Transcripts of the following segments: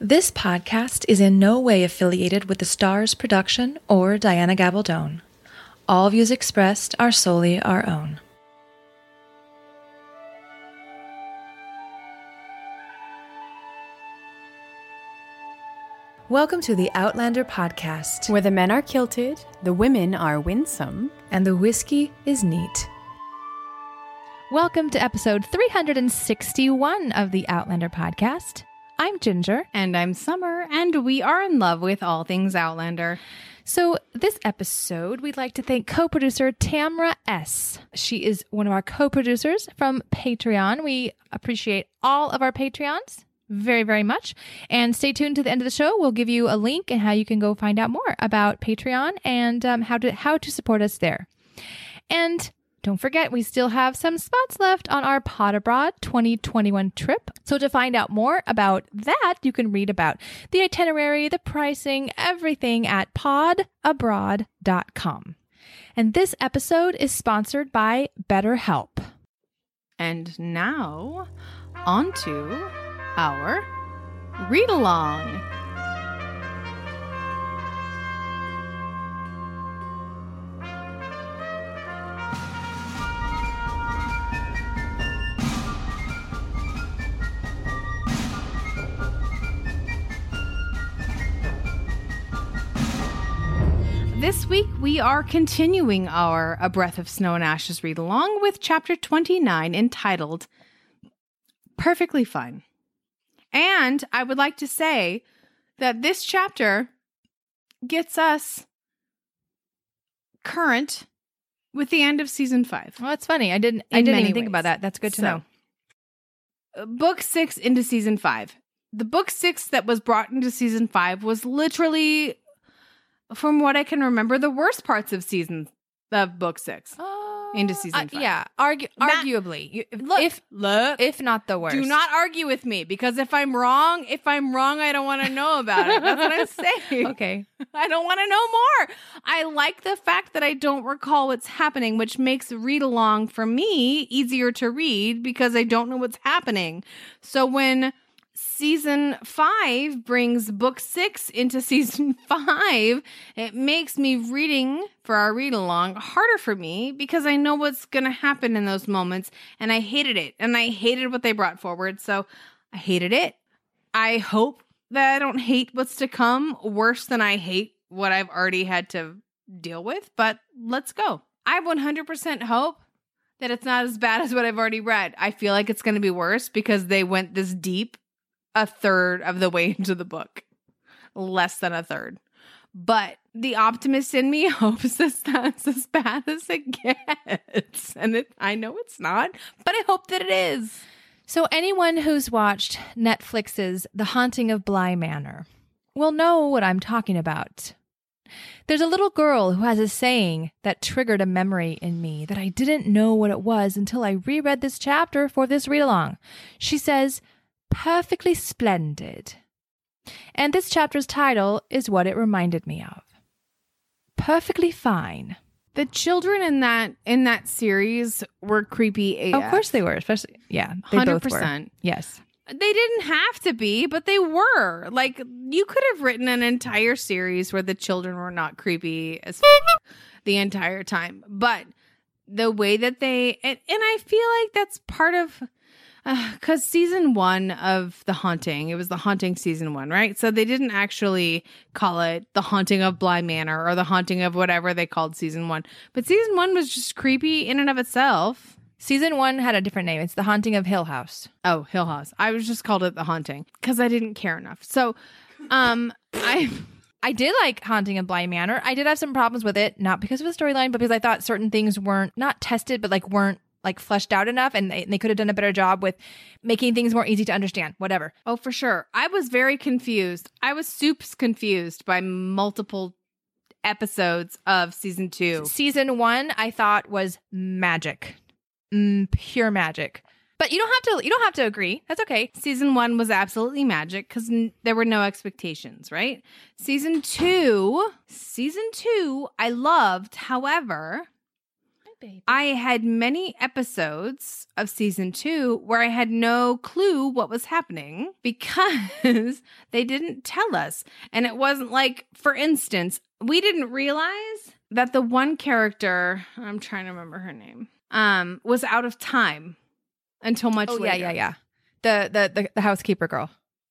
This podcast is in no way affiliated with the Stars production or Diana Gabaldon. All views expressed are solely our own. Welcome to the Outlander podcast, where the men are kilted, the women are winsome, and the whiskey is neat. Welcome to episode 361 of the Outlander podcast. I'm Ginger. And I'm Summer, and we are in love with all things Outlander. So this episode, we'd like to thank co-producer Tamra S. She is one of our co-producers from Patreon. We appreciate all of our Patreons very, very much. And stay tuned to the end of the show. We'll give you a link and how you can go find out more about Patreon and how to support us there. And don't forget, we still have some spots left on our Pod Abroad 2021 trip. So to find out more about that, you can read about the itinerary, the pricing, everything at podabroad.com. And this episode is sponsored by BetterHelp. And now, on to our read-along. This week, we are continuing our A Breath of Snow and Ashes read-along with Chapter 29, entitled Perfectly Fine. And I would like to say that this chapter gets us current with the end of Season 5. Well, that's funny. I didn't even think about that. That's good to know. Book 6 into Season 5. The Book 6 that was brought into Season 5 was literally, from what I can remember, the worst parts of Book 6 into Season 5. Yeah, arguably. If not the worst. Do not argue with me, because if I'm wrong, I don't want to know about it. That's what I'm saying. Okay. I don't want to know more. I like the fact that I don't recall what's happening, which makes read along for me easier to read because I don't know what's happening. So when Season 5 brings Book 6 into Season 5, it makes me reading for our read-along harder for me because I know what's going to happen in those moments, and I hated it, and I hated what they brought forward, so I hated it. I hope that I don't hate what's to come worse than I hate what I've already had to deal with, but let's go. I 100% hope that it's not as bad as what I've already read. I feel like it's going to be worse because they went this deep a third of the way into the book. Less than a third. But the optimist in me hopes that's as bad as it gets. And I know it's not, but I hope that it is. So anyone who's watched Netflix's The Haunting of Bly Manor will know what I'm talking about. There's a little girl who has a saying that triggered a memory in me that I didn't know what it was until I reread this chapter for this read-along. She says, "Perfectly splendid." And this chapter's title is what it reminded me of. Perfectly fine. The children in that series were creepy AF. Of course they were, especially, yeah, they 100%. both were. Yes. They didn't have to be, but they were. Like, you could have written an entire series where the children were not creepy as the entire time. But the way that they, and I feel like that's part of, because Season 1 of The Haunting, it was The Haunting Season 1, right? So they didn't actually call it The Haunting of Bly Manor or The Haunting of whatever they called Season 1. But Season 1 was just creepy in and of itself. Season 1 had a different name. It's The Haunting of Hill House. Oh, Hill House. I was just called it The Haunting because I didn't care enough. So I did like Haunting of Bly Manor. I did have some problems with it, not because of the storyline, but because I thought certain things weren't not tested, but weren't fleshed out enough, and they could have done a better job with making things more easy to understand, whatever. Oh, for sure. I was very confused. I was soups confused by multiple episodes of Season 2. Season 1, I thought, was magic. Pure magic. But you don't have to agree. That's okay. Season 1 was absolutely magic because there were no expectations, right? Season 2, I loved. However, baby. I had many episodes of season 2 where I had no clue what was happening because they didn't tell us. And it wasn't like, for instance, we didn't realize that the one character, I'm trying to remember her name, was out of time until much later. Yeah. The housekeeper girl.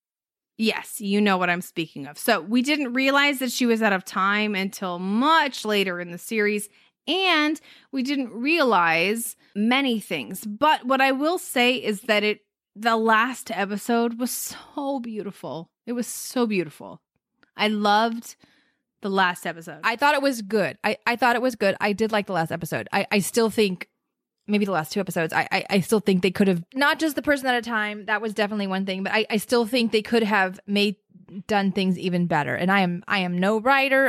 Yes, you know what I'm speaking of. So we didn't realize that she was out of time until much later in the series. And we didn't realize many things. But what I will say is that the last episode was so beautiful. It was so beautiful. I loved the last episode. I thought it was good. I thought it was good. I did like the last episode. I still think maybe the last 2 episodes, I still think they could have, not just the person at a time, that was definitely one thing, but I still think they could have done things even better. And I am no writer.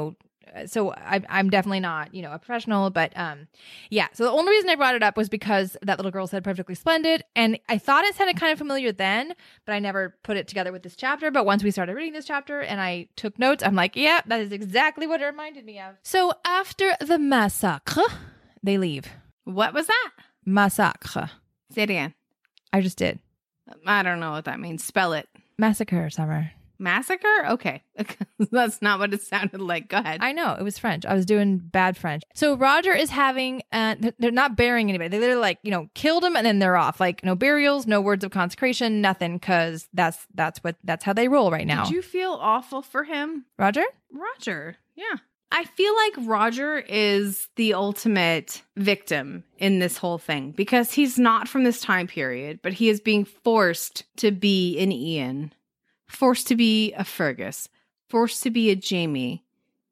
So I'm definitely not, a professional, but yeah. So the only reason I brought it up was because that little girl said perfectly splendid. And I thought it sounded kind of familiar then, but I never put it together with this chapter. But once we started reading this chapter and I took notes, I'm like, yeah, that is exactly what it reminded me of. So after the massacre, they leave. What was that? Massacre. Say it again. I just did. I don't know what that means. Spell it. Massacre, Summer. Massacre? Okay. That's not what it sounded like. Go ahead. I know. It was French. I was doing bad French. So Roger is having, they're not burying anybody. They literally killed him and then they're off. Like no burials, no words of consecration, nothing. Cause that's how they roll right now. Did you feel awful for him? Roger? Roger. Yeah. I feel like Roger is the ultimate victim in this whole thing because he's not from this time period, but he is being forced to be an Ian, forced to be a Fergus, forced to be a Jamie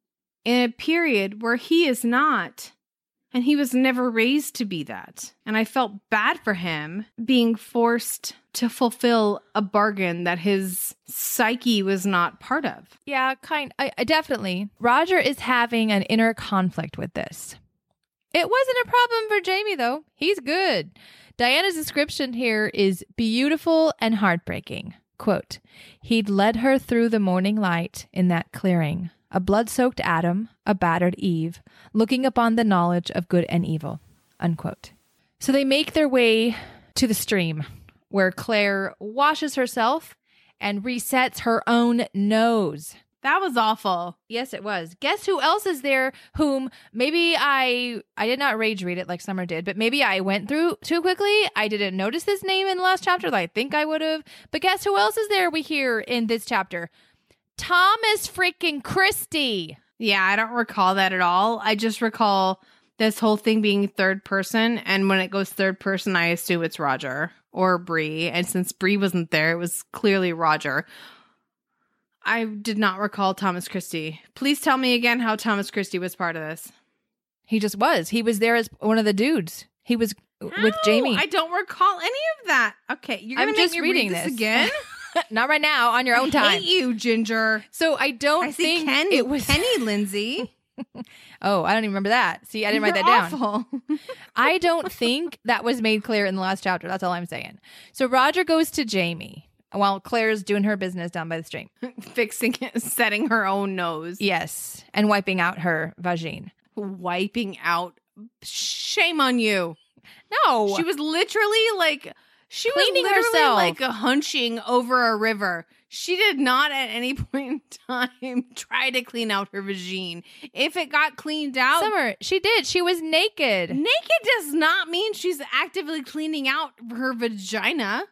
in a period where he is not. And he was never raised to be that. And I felt bad for him being forced to fulfill a bargain that his psyche was not part of. Yeah, I definitely. Roger is having an inner conflict with this. It wasn't a problem for Jamie, though. He's good. Diana's description here is beautiful and heartbreaking. Quote, he'd led her through the morning light in that clearing. A blood-soaked Adam, a battered Eve, looking upon the knowledge of good and evil, unquote. So they make their way to the stream where Claire washes herself and resets her own nose. That was awful. Yes, it was. Guess who else is there whom maybe I did not rage read it like Summer did, but maybe I went through too quickly. I didn't notice this name in the last chapter that I think I would have. But guess who else is there we hear in this chapter? Thomas freaking Christie. Yeah, I don't recall that at all. I just recall this whole thing being third person. And when it goes third person, I assume it's Roger or Bree. And since Bree wasn't there, it was clearly Roger. I did not recall Thomas Christie. Please tell me again how Thomas Christie was part of this. He just was. He was there as one of the dudes. He was with Jamie. I don't recall any of that. Okay, you're going to make me read this again? Not right now, on your own time. I hate you, Ginger. So I think it was Penny Lindsay. Oh, I don't even remember that. See, I didn't write that down. Awful. I don't think that was made clear in the last chapter. That's all I'm saying. So Roger goes to Jamie while Claire's doing her business down by the stream. Fixing it, setting her own nose. Yes, and wiping out her vagine. Wiping out. Shame on you. No. She was literally like... She cleaning was literally herself. like hunching over a river. She did not at any point in time try to clean out her vagine. If it got cleaned out... Summer, she did. She was naked. Naked does not mean she's actively cleaning out her vagina.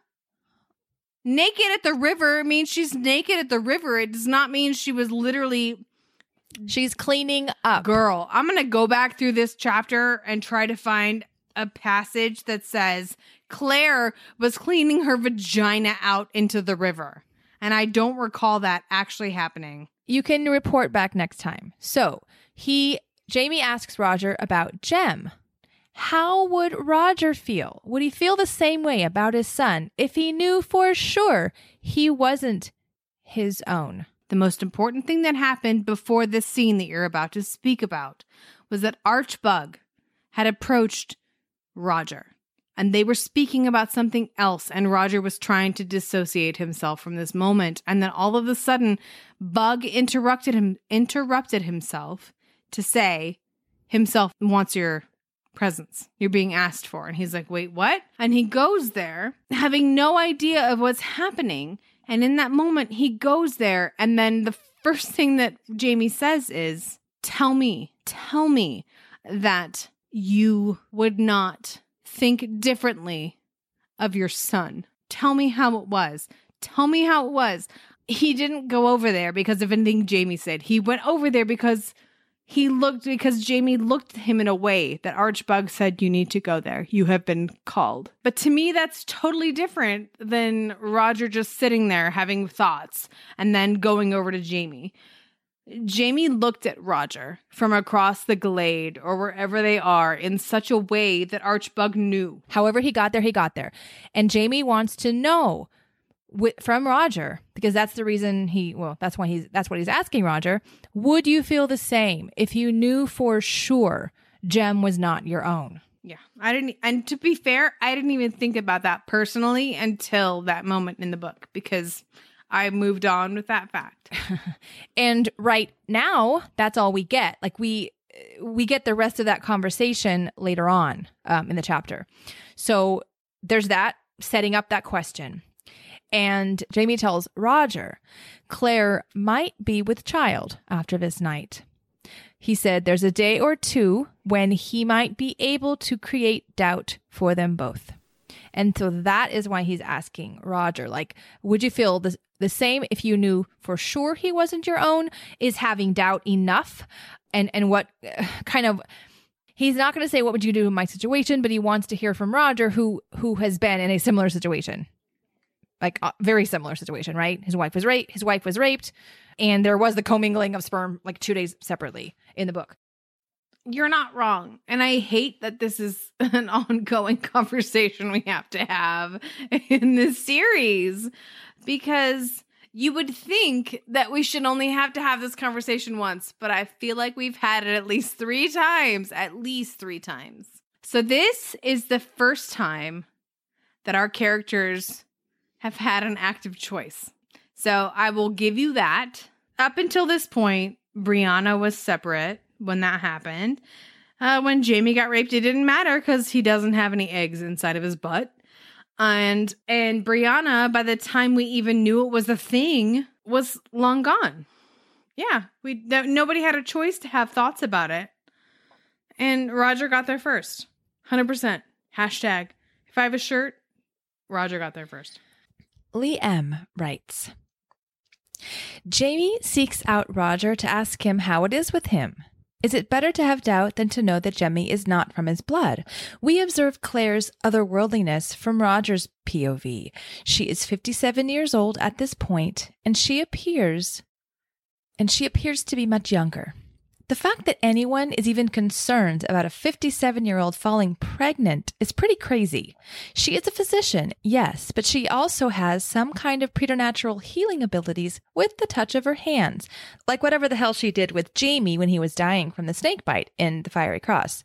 Naked at the river means she's naked at the river. It does not mean she was literally... She's cleaning up. Girl, I'm going to go back through this chapter and try to find a passage that says... Claire was cleaning her vagina out into the river. And I don't recall that actually happening. You can report back next time. So Jamie asks Roger about Jem. How would Roger feel? Would he feel the same way about his son if he knew for sure he wasn't his own? The most important thing that happened before this scene that you're about to speak about was that Archbug had approached Roger. And they were speaking about something else, and Roger was trying to dissociate himself from this moment. And then all of a sudden, Bug interrupted himself to say, himself wants your presence. You're being asked for. And he's like, wait, what? And he goes there having no idea of what's happening. And in that moment, he goes there. And then the first thing that Jamie says is, tell me that you would not think differently of your son. Tell me how it was. Tell me how it was. He didn't go over there because of anything Jamie said. He went over there because Jamie looked at him in a way that Archbug said, you need to go there. You have been called. But to me, that's totally different than Roger just sitting there having thoughts and then going over to Jamie. Jamie looked at Roger from across the glade or wherever they are in such a way that Archbug knew. However he got there. And Jamie wants to know from Roger, because that's the reason that's what he's asking Roger. Would you feel the same if you knew for sure Jem was not your own? Yeah, and to be fair, I didn't even think about that personally until that moment in the book, because I moved on with that fact. And right now, that's all we get. Like we get the rest of that conversation later on in the chapter. So there's that, setting up that question. And Jamie tells Roger, Claire might be with child after this night. He said there's a day or two when he might be able to create doubt for them both. And so that is why he's asking Roger, like, would you feel the same if you knew for sure he wasn't your own? Is having doubt enough? And what kind of... He's not going to say, what would you do in my situation? But he wants to hear from Roger, who has been in a similar situation. Like a very similar situation, right? His wife was raped, and there was the commingling of sperm like 2 days separately in the book. You're not wrong. And I hate that this is an ongoing conversation we have to have in this series, because you would think that we should only have to have this conversation once, but I feel like we've had it at least three times. So this is the first time that our characters have had an active choice. So I will give you that. Up until this point, Brianna was separate when that happened. When Jamie got raped, it didn't matter because he doesn't have any eggs inside of his butt. And Brianna, by the time we even knew it was a thing, was long gone. Yeah, nobody had a choice to have thoughts about it. And Roger got there first. 100%. Hashtag, if I have a shirt, Roger got there first. Lee M. writes, Jamie seeks out Roger to ask him how it is with him. Is it better to have doubt than to know that Jemmy is not from his blood? We observe Claire's otherworldliness from Roger's POV. She is 57 years old at this point, and she appears to be much younger. The fact that anyone is even concerned about a 57-year-old falling pregnant is pretty crazy. She is a physician, yes, but she also has some kind of preternatural healing abilities with the touch of her hands, like whatever the hell she did with Jamie when he was dying from the snake bite in The Fiery Cross.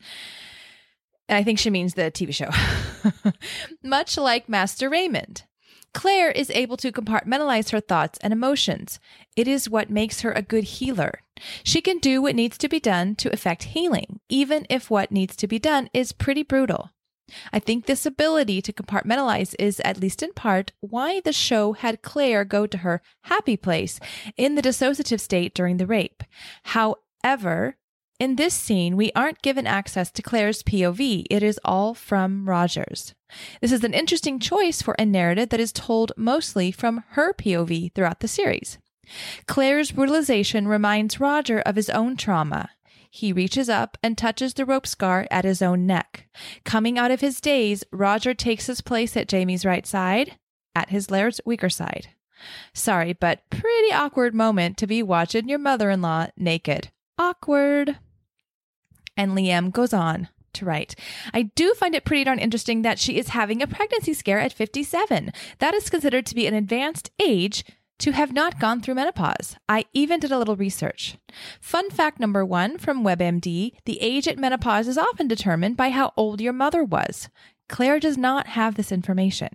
I think she means the TV show. Much like Master Raymond, Claire is able to compartmentalize her thoughts and emotions. It is what makes her a good healer. She can do what needs to be done to effect healing, even if what needs to be done is pretty brutal. I think this ability to compartmentalize is, at least in part, why the show had Claire go to her happy place in the dissociative state during the rape. However, in this scene, we aren't given access to Claire's POV. It is all from Roger's. This is an interesting choice for a narrative that is told mostly from her POV throughout the series. Claire's brutalization reminds Roger of his own trauma. He reaches up and touches the rope scar at his own neck. Coming out of his daze, Roger takes his place at Jamie's right side, at his Laird's weaker side. Sorry, but pretty awkward moment to be watching your mother-in-law naked. Awkward. And Liam goes on to write, I do find it pretty darn interesting that she is having a pregnancy scare at 57. That is considered to be an advanced age to have not gone through menopause. I even did a little research. Fun fact number 1 from WebMD, the age at menopause is often determined by how old your mother was. Claire does not have this information.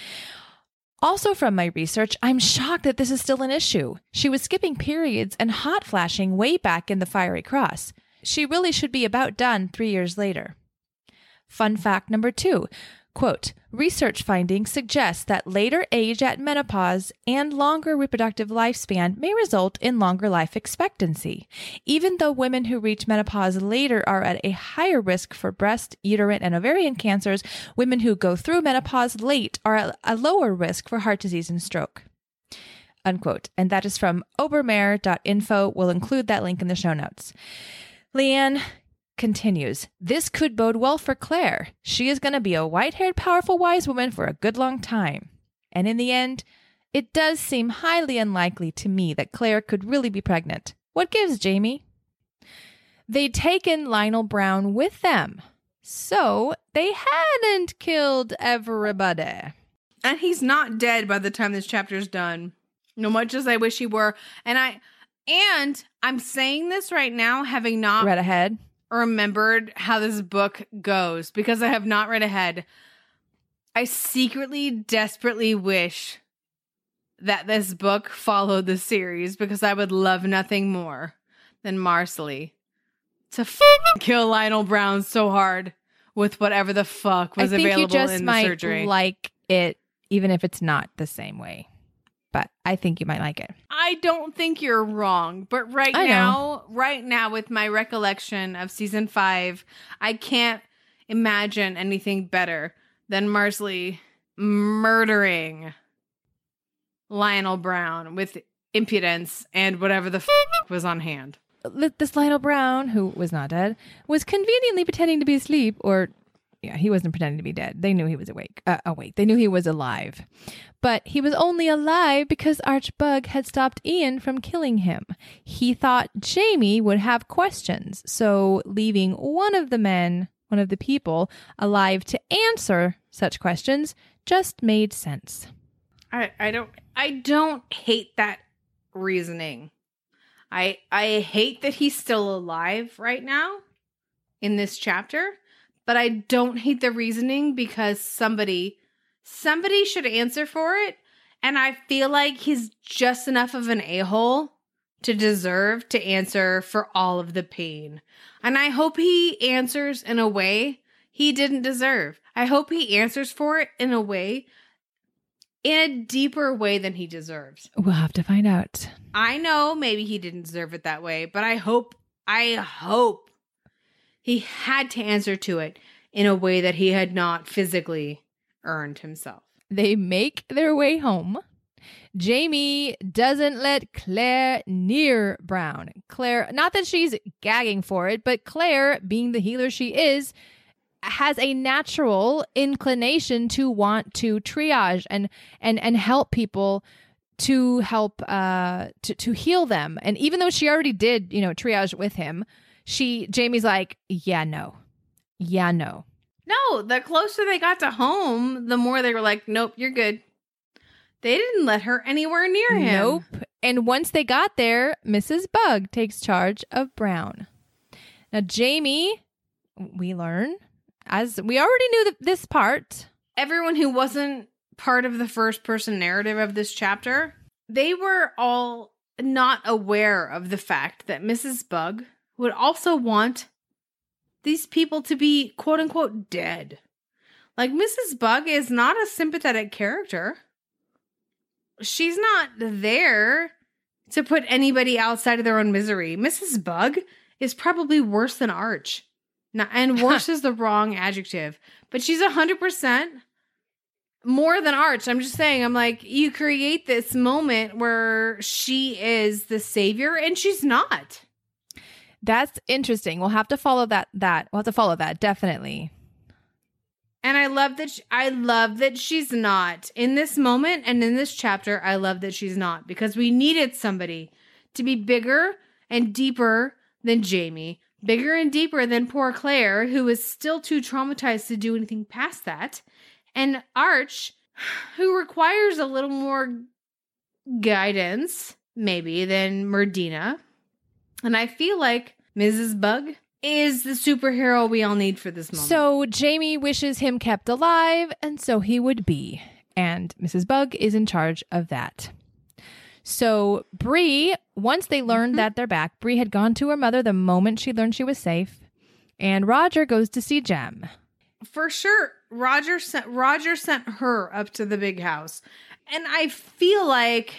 Also from my research, I'm shocked that this is still an issue. She was skipping periods and hot flashing way back in The Fiery Cross. She really should be about done 3 years later. Fun fact number 2, quote, research findings suggest that later age at menopause and longer reproductive lifespan may result in longer life expectancy. Even though women who reach menopause later are at a higher risk for breast, uterine, and ovarian cancers, women who go through menopause late are at a lower risk for heart disease and stroke. Unquote. And that is from obermeyer.info. We'll include that link in the show notes. Leanne continues, this could bode well for Claire. She is going to be a white-haired, powerful, wise woman for a good long time. And in the end, it does seem highly unlikely to me that Claire could really be pregnant. What gives, Jamie? They'd taken Lionel Brown with them, so they hadn't killed everybody. And he's not dead by the time this chapter's done. No much as I wish he were. And I'm saying this right now, having not read ahead. Remembered how this book goes, because I have not read ahead. I secretly, desperately wish that this book followed the series, because I would love nothing more than Marcelly to kill Lionel Brown so hard with whatever the fuck was available in the surgery. I think you just might like it, even if it's not the same way. But I think you might like it. I don't think you're wrong. But right now, with my recollection of season 5, I can't imagine anything better than Marcelly murdering Lionel Brown with impudence and whatever the was on hand. This Lionel Brown, who was not dead, was conveniently pretending to be asleep, or he wasn't pretending to be dead. They knew he was awake. They knew he was alive. But he was only alive because Archbug had stopped Ian from killing him. He thought Jamie would have questions, so leaving one of the people, alive to answer such questions just made sense. I don't hate that reasoning. I hate that he's still alive right now in this chapter. But I don't hate the reasoning, because somebody should answer for it. And I feel like he's just enough of an a-hole to deserve to answer for all of the pain. And I hope he answers in a way he didn't deserve. I hope he answers for it in a deeper way than he deserves. We'll have to find out. I know maybe he didn't deserve it that way, but I hope he had to answer to it in a way that he had not physically earned himself. They make their way home. Jamie doesn't let Claire near Brown. Claire, not that she's gagging for it, but Claire, being the healer she is, has a natural inclination to want to triage and help people, to help to heal them. And even though she already did, triage with him, Jamie's like, yeah, no. No, the closer they got to home, the more they were like, nope, you're good. They didn't let her anywhere near him. Nope. And once they got there, Mrs. Bug takes charge of Brown. Now, Jamie, we learn, as we already knew this part. Everyone who wasn't part of the first person narrative of this chapter, they were all not aware of the fact that Mrs. Bug would also want these people to be quote unquote dead. Like, Mrs. Bug is not a sympathetic character. She's not there to put anybody outside of their own misery. Mrs. Bug is probably worse than Arch. And worse is the wrong adjective. But she's 100% more than Arch. I'm just saying, I'm like, you create this moment where she is the savior and she's not. That's interesting. We'll have to follow that. We'll have to follow that, definitely. And I love that she's not in this moment, and in this chapter. I love that she's not, because we needed somebody to be bigger and deeper than Jamie, bigger and deeper than poor Claire, who is still too traumatized to do anything past that, and Arch, who requires a little more guidance, maybe, than Merdina. And I feel like Mrs. Bug is the superhero we all need for this moment. So Jamie wishes him kept alive, and so he would be. And Mrs. Bug is in charge of that. So Bree, once they learned that they're back, Bree had gone to her mother the moment she learned she was safe. And Roger goes to see Jem. for sure, Roger sent her up to the big house. And I feel like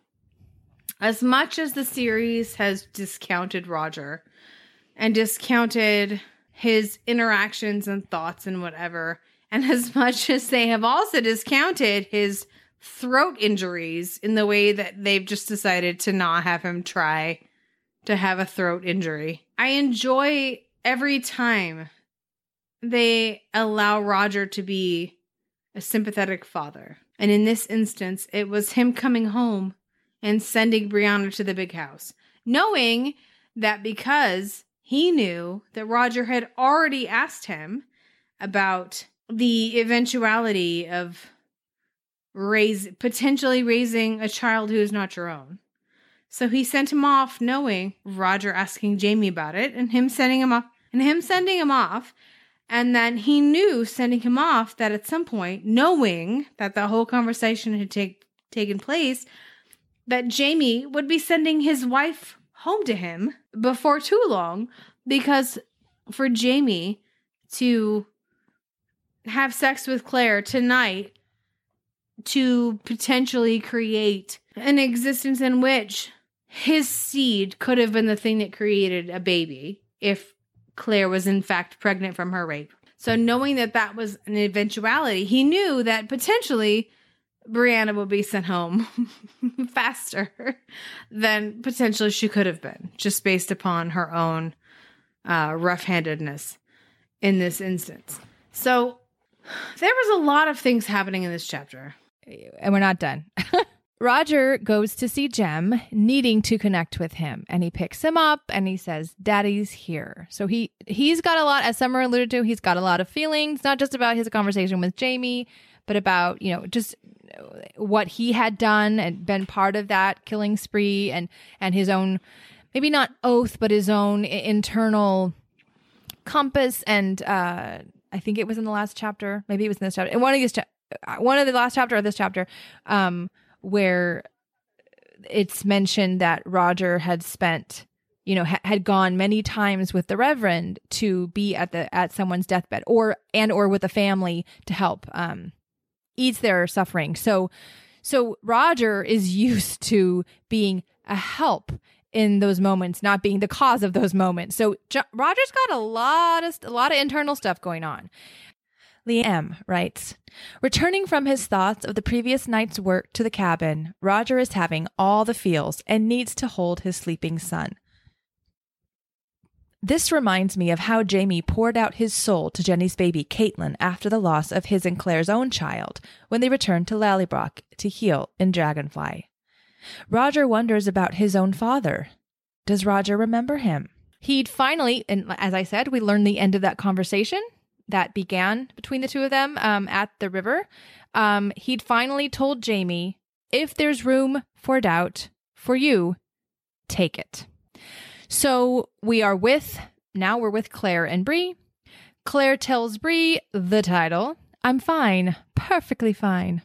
as much as the series has discounted Roger and discounted his interactions and thoughts and whatever, and as much as they have also discounted his throat injuries in the way that they've just decided to not have him try to have a throat injury, I enjoy every time they allow Roger to be a sympathetic father. And in this instance, it was him coming home and sending Brianna to the big house, knowing that because he knew that Roger had already asked him about the eventuality of potentially raising a child who is not your own. So he sent him off knowing Roger asking Jamie about it and him sending him off. And then he knew sending him off that at some point, knowing that the whole conversation had taken place, that Jamie would be sending his wife home to him before too long, because for Jamie to have sex with Claire tonight to potentially create an existence in which his seed could have been the thing that created a baby if Claire was in fact pregnant from her rape. So knowing that that was an eventuality, he knew that potentially Brianna would be sent home faster than potentially she could have been, just based upon her own rough-handedness in this instance. So there was a lot of things happening in this chapter. And we're not done. Roger goes to see Jem, needing to connect with him, and he picks him up and he says, Daddy's here. So he's got a lot, as Summer alluded to, he's got a lot of feelings, not just about his conversation with Jamie, but about, just what he had done and been part of that killing spree and his own, maybe not oath, but his own internal compass. And I think it was in the last chapter. Maybe it was in this chapter. In one of the last chapter or this chapter, where it's mentioned that Roger had spent, had gone many times with the Reverend to be at someone's deathbed or with a family to help ease their suffering. So Roger is used to being a help in those moments, not being the cause of those moments. So Roger's got a lot of internal stuff going on. Liam writes, returning from his thoughts of the previous night's work to the cabin, Roger is having all the feels and needs to hold his sleeping son. This reminds me of how Jamie poured out his soul to Jenny's baby, Caitlin, after the loss of his and Claire's own child, when they returned to Lallybroch to heal in Dragonfly. Roger wonders about his own father. Does Roger remember him? He'd finally, and as I said, we learned the end of that conversation that began between the two of them at the river. He'd finally told Jamie, if there's room for doubt for you, take it. So we're with Claire and Bree. Claire tells Bree the title. I'm fine. Perfectly fine.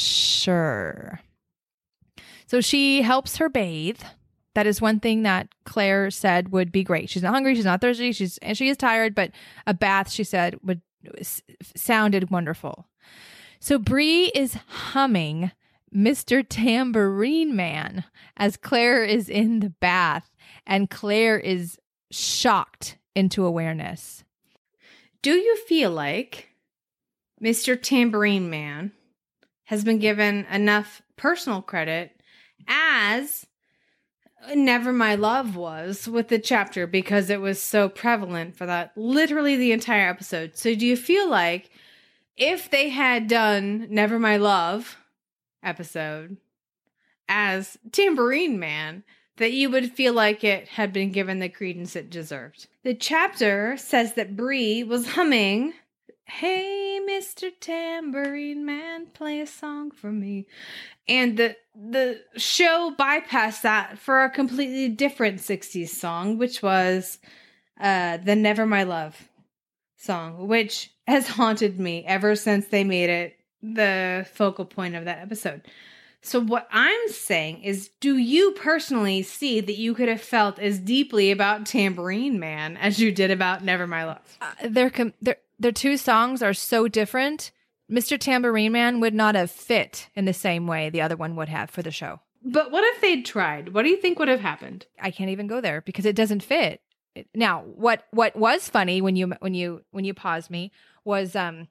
Sure. So she helps her bathe. That is one thing that Claire said would be great. She's not hungry. She's not thirsty. She is tired, but a bath, she said, sounded wonderful. So Bree is humming Mr. Tambourine Man as Claire is in the bath, and Claire is shocked into awareness. Do you feel like Mr. Tambourine Man has been given enough personal credit as Never My Love was with the chapter, because it was so prevalent for that literally the entire episode? So do you feel like if they had done Never My Love episode as Tambourine Man, that you would feel like it had been given the credence it deserved? The chapter says that Bree was humming, hey, Mr. Tambourine Man, play a song for me. And the show bypassed that for a completely different 60s song, which was the Never My Love song, which has haunted me ever since they made it the focal point of that episode. So what I'm saying is, do you personally see that you could have felt as deeply about Tambourine Man as you did about Never My Love? their two songs are so different. Mr. Tambourine Man would not have fit in the same way the other one would have for the show. But what if they'd tried? What do you think would have happened? I can't even go there because it doesn't fit. Now, what was funny when you paused me was and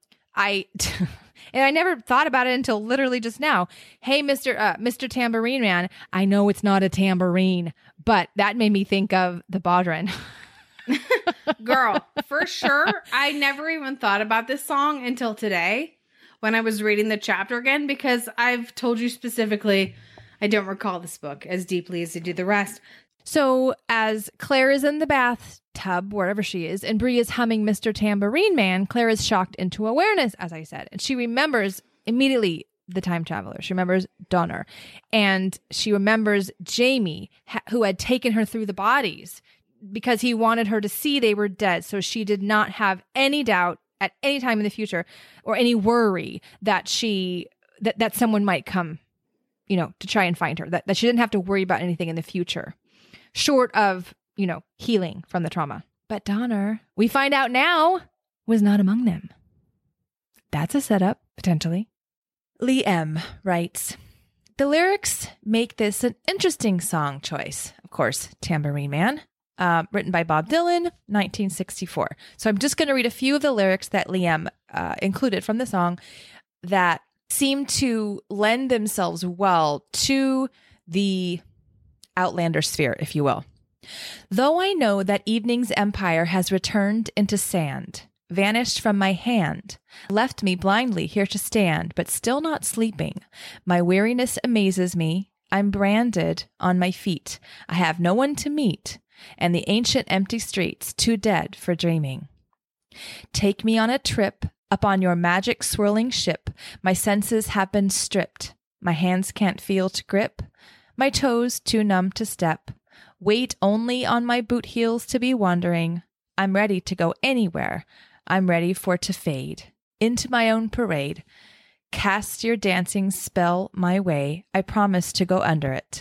I never thought about it until literally just now. Hey, Mr. Tambourine Man, I know it's not a tambourine, but that made me think of the Bodhrán. Girl, for sure. I never even thought about this song until today when I was reading the chapter again, because I've told you specifically, I don't recall this book as deeply as I do the rest. So as Claire is in the bathtub, wherever she is, and Bree is humming Mr. Tambourine Man, Claire is shocked into awareness, as I said. And she remembers immediately the time traveler. She remembers Donner. And she remembers Jamie, who had taken her through the bodies because he wanted her to see they were dead. So she did not have any doubt at any time in the future or any worry that that someone might come, to try and find her, that she didn't have to worry about anything in the future, short of, healing from the trauma. But Donner, we find out now, was not among them. That's a setup, potentially. Lee M. writes, the lyrics make this an interesting song choice. Of course, Tambourine Man, written by Bob Dylan, 1964. So I'm just going to read a few of the lyrics that Lee M. included from the song that seem to lend themselves well to the Outlander sphere, if you will. Though I know that evening's empire has returned into sand, vanished from my hand, left me blindly here to stand, but still not sleeping. My weariness amazes me. I'm branded on my feet. I have no one to meet, and the ancient empty streets too dead for dreaming. Take me on a trip upon your magic swirling ship. My senses have been stripped. My hands can't feel to grip. My toes too numb to step. Wait only on my boot heels to be wandering. I'm ready to go anywhere. I'm ready for to fade into my own parade. Cast your dancing spell my way. I promise to go under it.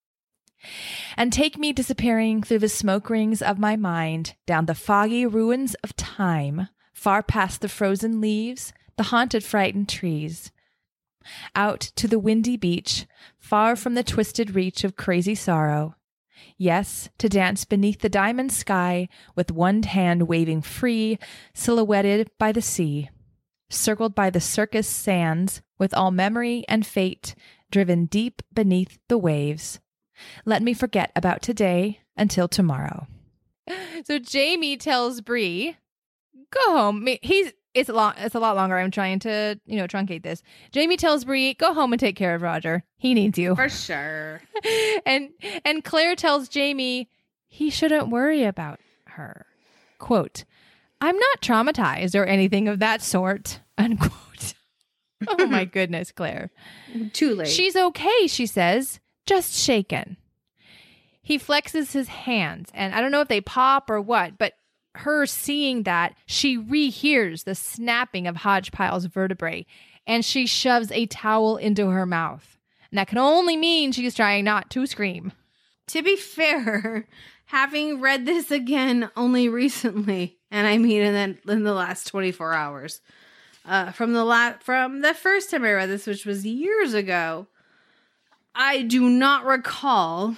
And take me disappearing through the smoke rings of my mind, down the foggy ruins of time, far past the frozen leaves, the haunted frightened trees, out to the windy beach, far from the twisted reach of crazy sorrow. Yes, to dance beneath the diamond sky, with one hand waving free, silhouetted by the sea, circled by the circus sands, with all memory and fate driven deep beneath the waves. Let me forget about today until tomorrow. So Jamie tells Bree, go home. It's a lot longer. I'm trying to, truncate this. Jamie tells Bree, go home and take care of Roger. He needs you. For sure. And Claire tells Jamie he shouldn't worry about her. Quote, I'm not traumatized or anything of that sort. Unquote. Oh my goodness, Claire. Too late. She's okay, she says, just shaken. He flexes his hands, and I don't know if they pop or what, but her seeing that, she rehears the snapping of Hodgpile's vertebrae, and she shoves a towel into her mouth. And that can only mean she's trying not to scream. To be fair, having read this again only recently, and I mean in the last 24 hours, from the first time I read this, which was years ago, I do not recall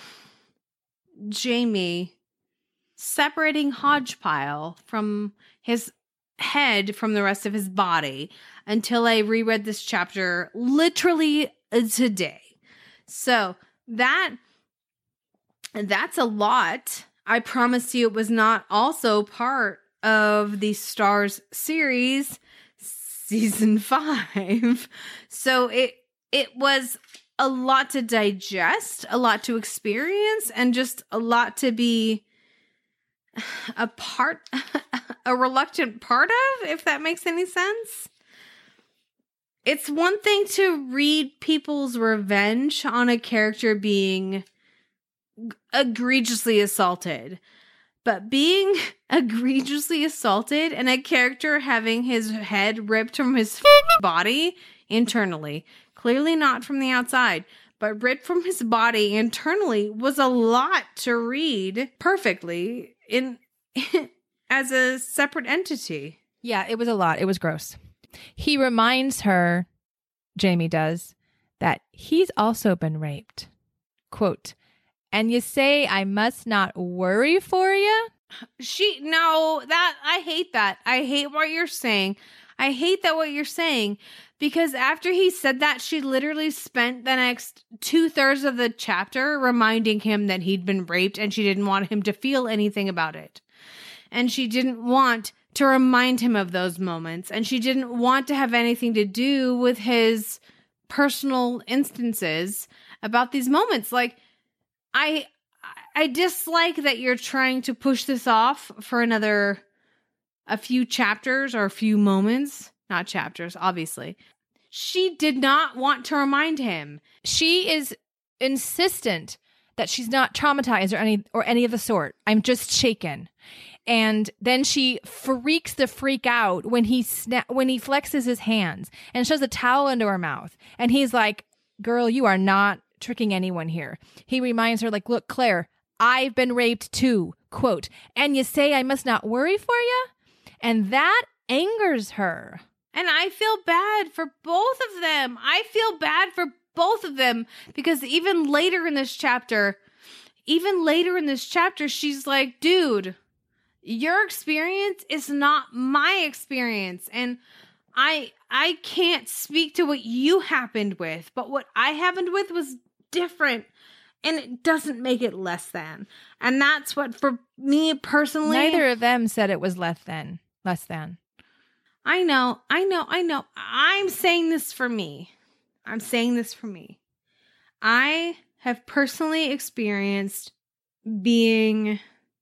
Jamie separating Hodgpile from his head from the rest of his body until I reread this chapter literally today. So that's a lot. I promise you it was not also part of the Stars series season 5. So it was a lot to digest, a lot to experience, and just a lot to be a reluctant part of, if that makes any sense. It's one thing to read people's revenge on a character being egregiously assaulted, but being egregiously assaulted and a character having his head ripped from his body internally, clearly not from the outside, but ripped from his body internally, was a lot to read perfectly in as a separate entity. Yeah, it was a lot. It was gross. He reminds her, Jamie does, that he's also been raped. Quote, and you say I must not worry for you? I hate that. I hate what you're saying. I hate that what you're saying, because after he said that, she literally spent the next 2/3 of the chapter reminding him that he'd been raped, and she didn't want him to feel anything about it. And she didn't want to remind him of those moments, and she didn't want to have anything to do with his personal instances about these moments. Like, I dislike that you're trying to push this off for a few chapters or a few moments, not chapters, obviously. She did not want to remind him. She is insistent that she's not traumatized or any of the sort. I'm just shaken. And then she freaks the freak out when he flexes his hands and shoves a towel into her mouth. And he's like, girl, you are not tricking anyone here. He reminds her, like, look, Claire, I've been raped too. Quote, and you say I must not worry for you? And that angers her. And I feel bad for both of them. I feel bad for both of them, because even later in this chapter, she's like, dude, your experience is not my experience. And I can't speak to what you happened with, but what I happened with was different. And it doesn't make it less than. And that's what, for me personally, neither of them said it was less than. I know. I'm saying this for me. I have personally experienced being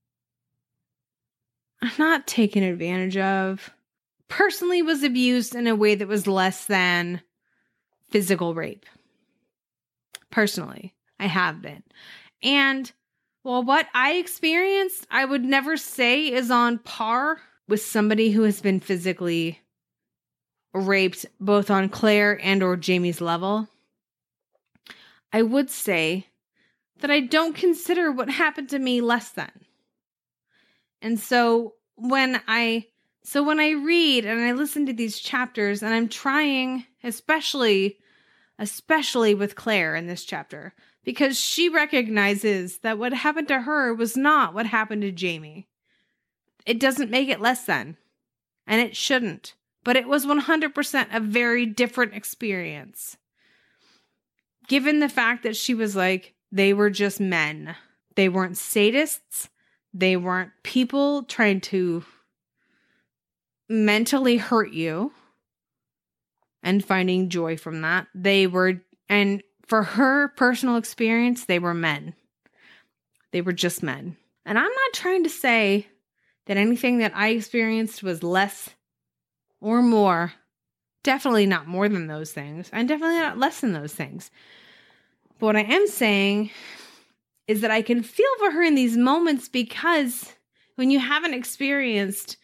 not taken advantage of. Personally was abused in a way that was less than physical rape. Personally, I have been. And, well, what I experienced, I would never say is on par with somebody who has been physically raped, both on Claire and or Jamie's level. I would say that I don't consider what happened to me less than. And so when I read and I listen to these chapters, and I'm trying, especially with Claire in this chapter, because she recognizes that what happened to her was not what happened to Jamie. It doesn't make it less than, and it shouldn't, but it was 100% a very different experience. Given the fact that she was like, they were just men. They weren't sadists. They weren't people trying to mentally hurt you and finding joy from that. And for her personal experience, they were men. They were just men. And I'm not trying to say that anything that I experienced was less or more. Definitely not more than those things. And definitely not less than those things. But what I am saying is that I can feel for her in these moments, because when you haven't experienced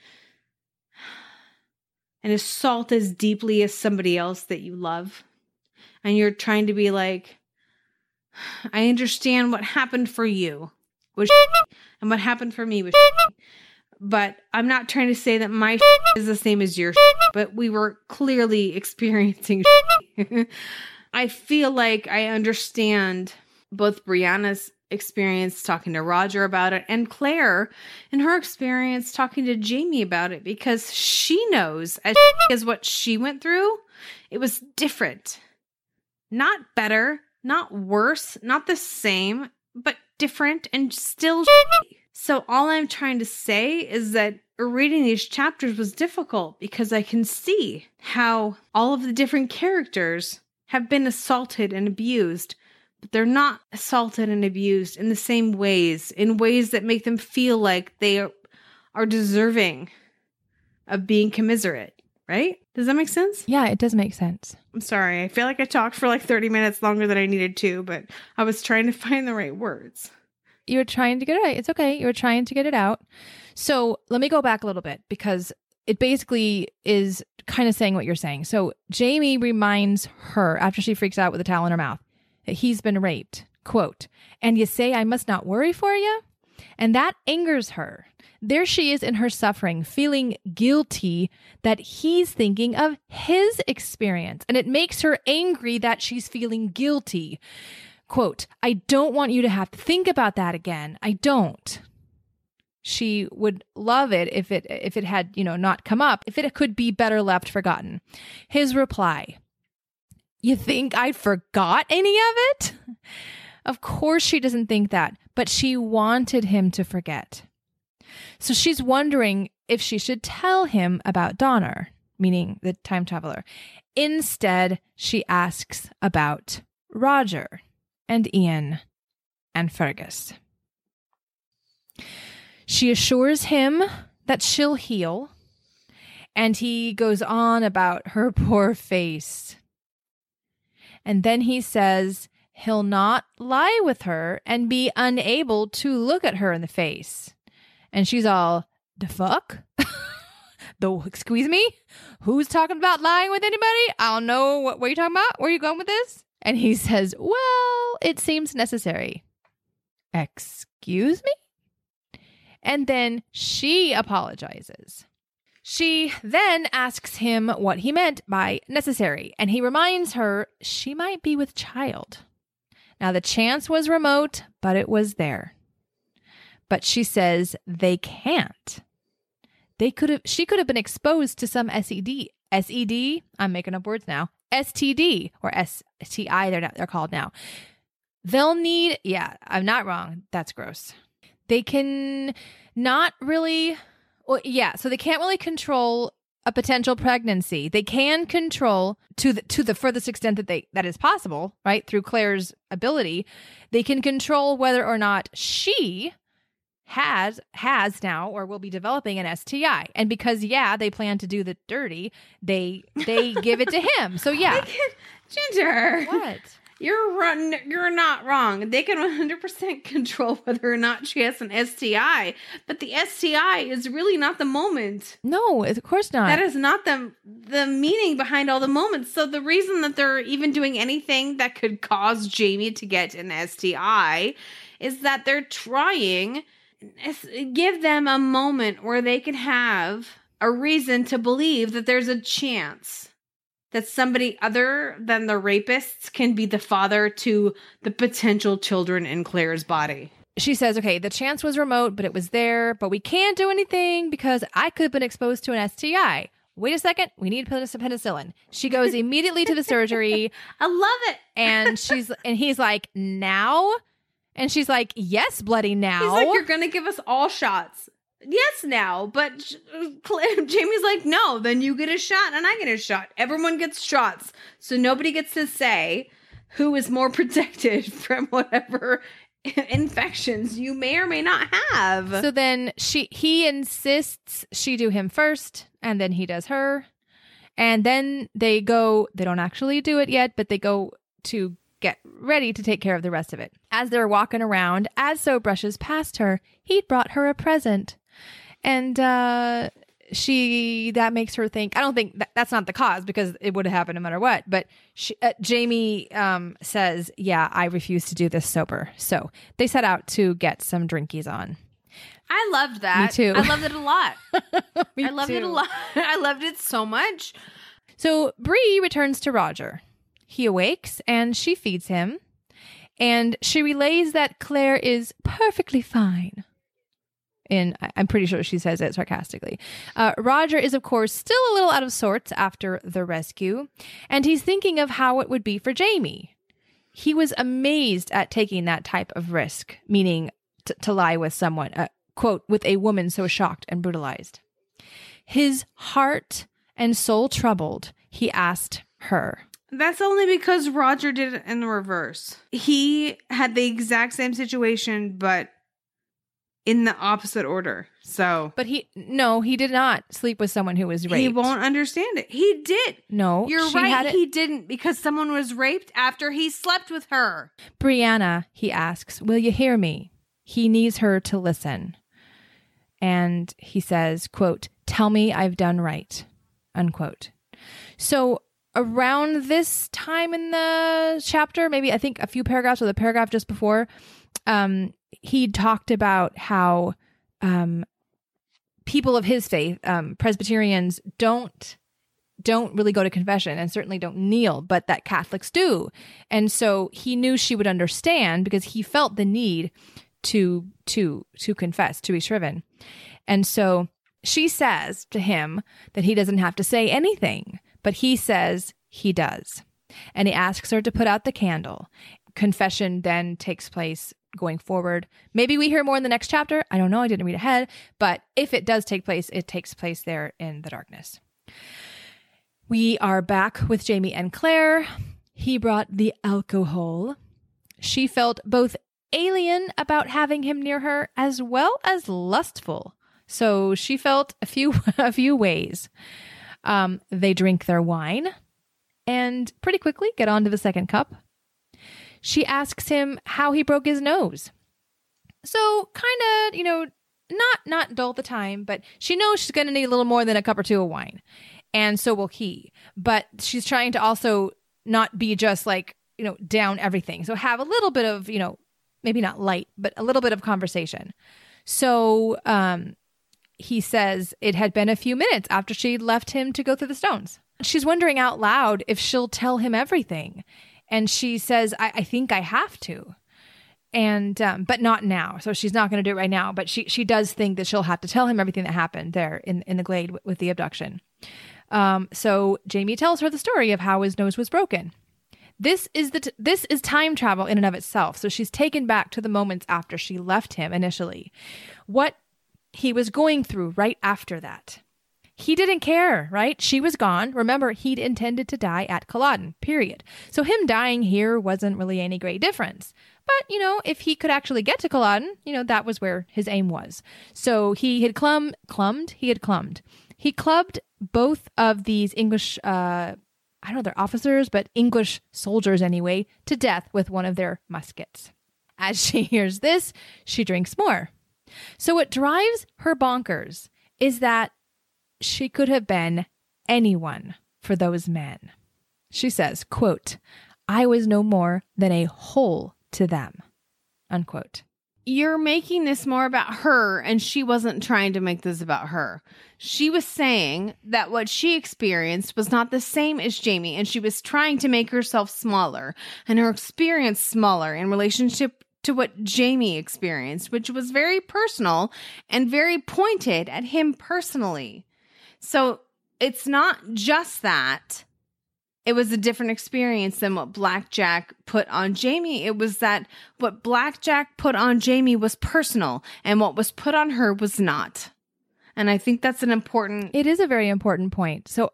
an assault as deeply as somebody else that you love, and you're trying to be like, I understand what happened for you was and what happened for me was but I'm not trying to say that my is the same as your but we were clearly experiencing I feel like I understand both Brianna's experience talking to Roger about it, and Claire and her experience talking to Jamie about it, because she knows as what she went through, it was different. Not better, not worse, not the same, but different and still. So all I'm trying to say is that reading these chapters was difficult, because I can see how all of the different characters have been assaulted and abused, but they're not assaulted and abused in the same ways, in ways that make them feel like they are deserving of being commiserate, right? Does that make sense? Yeah, it does make sense. I'm sorry. I feel like I talked for like 30 minutes longer than I needed to, but I was trying to find the right words. You were trying to get it right. It's okay. You were trying to get it out. So let me go back a little bit, because it basically is kind of saying what you're saying. So Jamie reminds her, after she freaks out with a towel in her mouth, that he's been raped. Quote, and you say I must not worry for you? And that angers her. There she is in her suffering, feeling guilty that he's thinking of his experience. And it makes her angry that she's feeling guilty. Quote, I don't want you to have to think about that again. I don't. She would love it if it had, not come up, if it could be better left forgotten. His reply, you think I forgot any of it? Of course she doesn't think that, but she wanted him to forget. So she's wondering if she should tell him about Donner, meaning the time traveler. Instead, she asks about Roger and Ian and Fergus. She assures him that she'll heal, and he goes on about her poor face. And then he says he'll not lie with her and be unable to look at her in the face. And she's all, the fuck? Excuse me? Who's talking about lying with anybody? I don't know. What are you talking about? Where are you going with this? And he says, well, it seems necessary. Excuse me? And then she apologizes. She then asks him what he meant by necessary, and he reminds her she might be with child. Now, the chance was remote, but it was there. But she says they can't. She could have been exposed to some SED, I'm making up words now, STD or STI, they're called now. They'll need, I'm not wrong. That's gross. They can not really, so they can't really control a potential pregnancy. They can control to the furthest extent that is possible, right? Through Claire's ability, they can control whether or not she has now or will be developing an STI. And because, they plan to do the dirty, they give it to him. So Ginger. What? You're not wrong. They can 100% control whether or not she has an STI, but the STI is really not the moment. No, of course not. That is not the meaning behind all the moments. So the reason that they're even doing anything that could cause Jamie to get an STI is that they're trying give them a moment where they can have a reason to believe that there's a chance that somebody other than the rapists can be the father to the potential children in Claire's body. She says, okay, the chance was remote, but it was there, but we can't do anything because I could have been exposed to an STI. Wait a second, we need penicillin. She goes immediately to the surgery. I love it. And he's like, now? And she's like, yes, bloody now. He's like, you're going to give us all shots. Yes, now. But Jamie's like, no, then you get a shot and I get a shot. Everyone gets shots. So nobody gets to say who is more protected from whatever infections you may or may not have. So then he insists she do him first and then he does her. And then they don't actually do it yet, but they go to get ready to take care of the rest of it. As they're walking around, Azzo brushes past her. He'd brought her a present. And that makes her think, I don't think that's not the cause because it would have happened no matter what. But Jamie says, I refuse to do this sober. So they set out to get some drinkies on. I loved that. Me too. I loved it a lot. I loved it a lot. I loved it so much. So Bree returns to Roger. He awakes and she feeds him. And she relays that Claire is perfectly fine. And I'm pretty sure she says it sarcastically. Roger is, of course, still a little out of sorts after the rescue. And he's thinking of how it would be for Jamie. He was amazed at taking that type of risk, meaning to lie with someone, quote, with a woman so shocked and brutalized. His heart and soul troubled, he asked her. That's only because Roger did it in the reverse. He had the exact same situation, but in the opposite order. But he did not sleep with someone who was raped. He won't understand it. He did. No, you're right. He didn't, because someone was raped after he slept with her. Brianna, he asks, will you hear me? He needs her to listen. And he says, quote, tell me I've done right, unquote. So around this time in the chapter, maybe I think a few paragraphs or the paragraph just before, he talked about how people of his faith, Presbyterians, don't really go to confession and certainly don't kneel, but that Catholics do. And so he knew she would understand because he felt the need to confess, to be shriven. And so she says to him that he doesn't have to say anything, but he says he does. And he asks her to put out the candle. Confession then takes place going forward. Maybe we hear more in the next chapter. I don't know. I didn't read ahead. But if it does take place, it takes place there in the darkness. We are back with Jamie and Claire. He brought the alcohol. She felt both alien about having him near her as well as lustful. So she felt a few ways. They drink their wine and pretty quickly get on to the second cup. She asks him how he broke his nose. So kind of, not dull the time, but she knows she's going to need a little more than a cup or two of wine. And so will he. But she's trying to also not be just like, down everything. So have a little bit of, maybe not light, but a little bit of conversation. So he says it had been a few minutes after she left him to go through the stones. She's wondering out loud if she'll tell him everything. And she says, I think I have to. And, but not now. So she's not going to do it right now. But she does think that she'll have to tell him everything that happened there in the glade with the abduction. So Jamie tells her the story of how his nose was broken. This is time travel in and of itself. So she's taken back to the moments after she left him initially. What he was going through right after that. He didn't care, right? She was gone. Remember, he'd intended to die at Culloden, period. So him dying here wasn't really any great difference. But, if he could actually get to Culloden, that was where his aim was. So he had clubbed. He clubbed both of these English, I don't know, they're officers, but English soldiers anyway, to death with one of their muskets. As she hears this, she drinks more. So what drives her bonkers is that she could have been anyone for those men. She says, quote, "I was no more than a hole to them," unquote. You're making this more about her, and she wasn't trying to make this about her. She was saying that what she experienced was not the same as Jamie, and she was trying to make herself smaller and her experience smaller in relationship to what Jamie experienced, which was very personal and very pointed at him personally. So it's not just that it was a different experience than what Blackjack put on Jamie. It was that what Blackjack put on Jamie was personal and what was put on her was not. And I think that's it is a very important point. So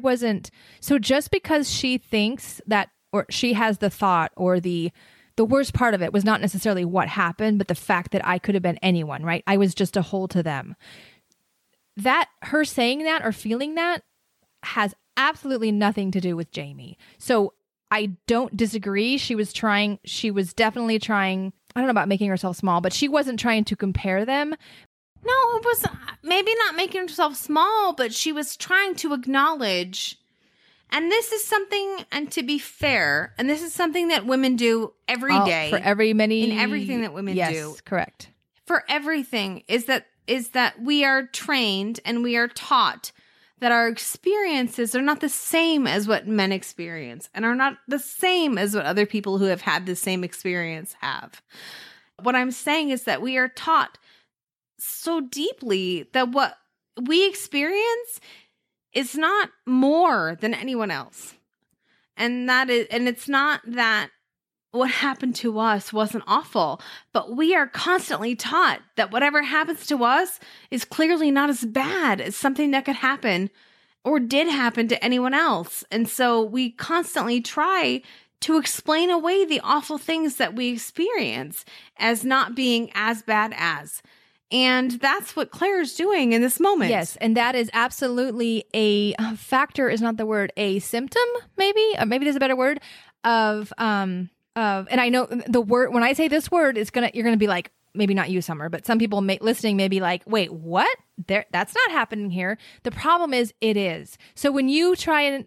just because she thinks that, or she has the thought, or the worst part of it was not necessarily what happened, but the fact that I could have been anyone, right? I was just a hole to them. That her saying that or feeling that has absolutely nothing to do with Jamie. So I don't disagree. She was definitely trying, I don't know about making herself small, but she wasn't trying to compare them. No, it was maybe not making herself small, but she was trying to acknowledge. And this is something, and to be fair, and this is something that women do every day. For in everything that women do. Yes, correct. For everything is that we are trained and we are taught that our experiences are not the same as what men experience and are not the same as what other people who have had the same experience have. What I'm saying is that we are taught so deeply that what we experience is not more than anyone else. And it's not that what happened to us wasn't awful, but we are constantly taught that whatever happens to us is clearly not as bad as something that could happen or did happen to anyone else. And so we constantly try to explain away the awful things that we experience as not being as bad as. And that's what Claire is doing in this moment. Yes, and that is absolutely a factor, is not the word, a symptom, maybe there's a better word, of and I know the word, when I say this word, you're gonna be like, maybe not you, Summer, but some people listening may be like, wait, what? That's not happening here. The problem is, it is. So when you try and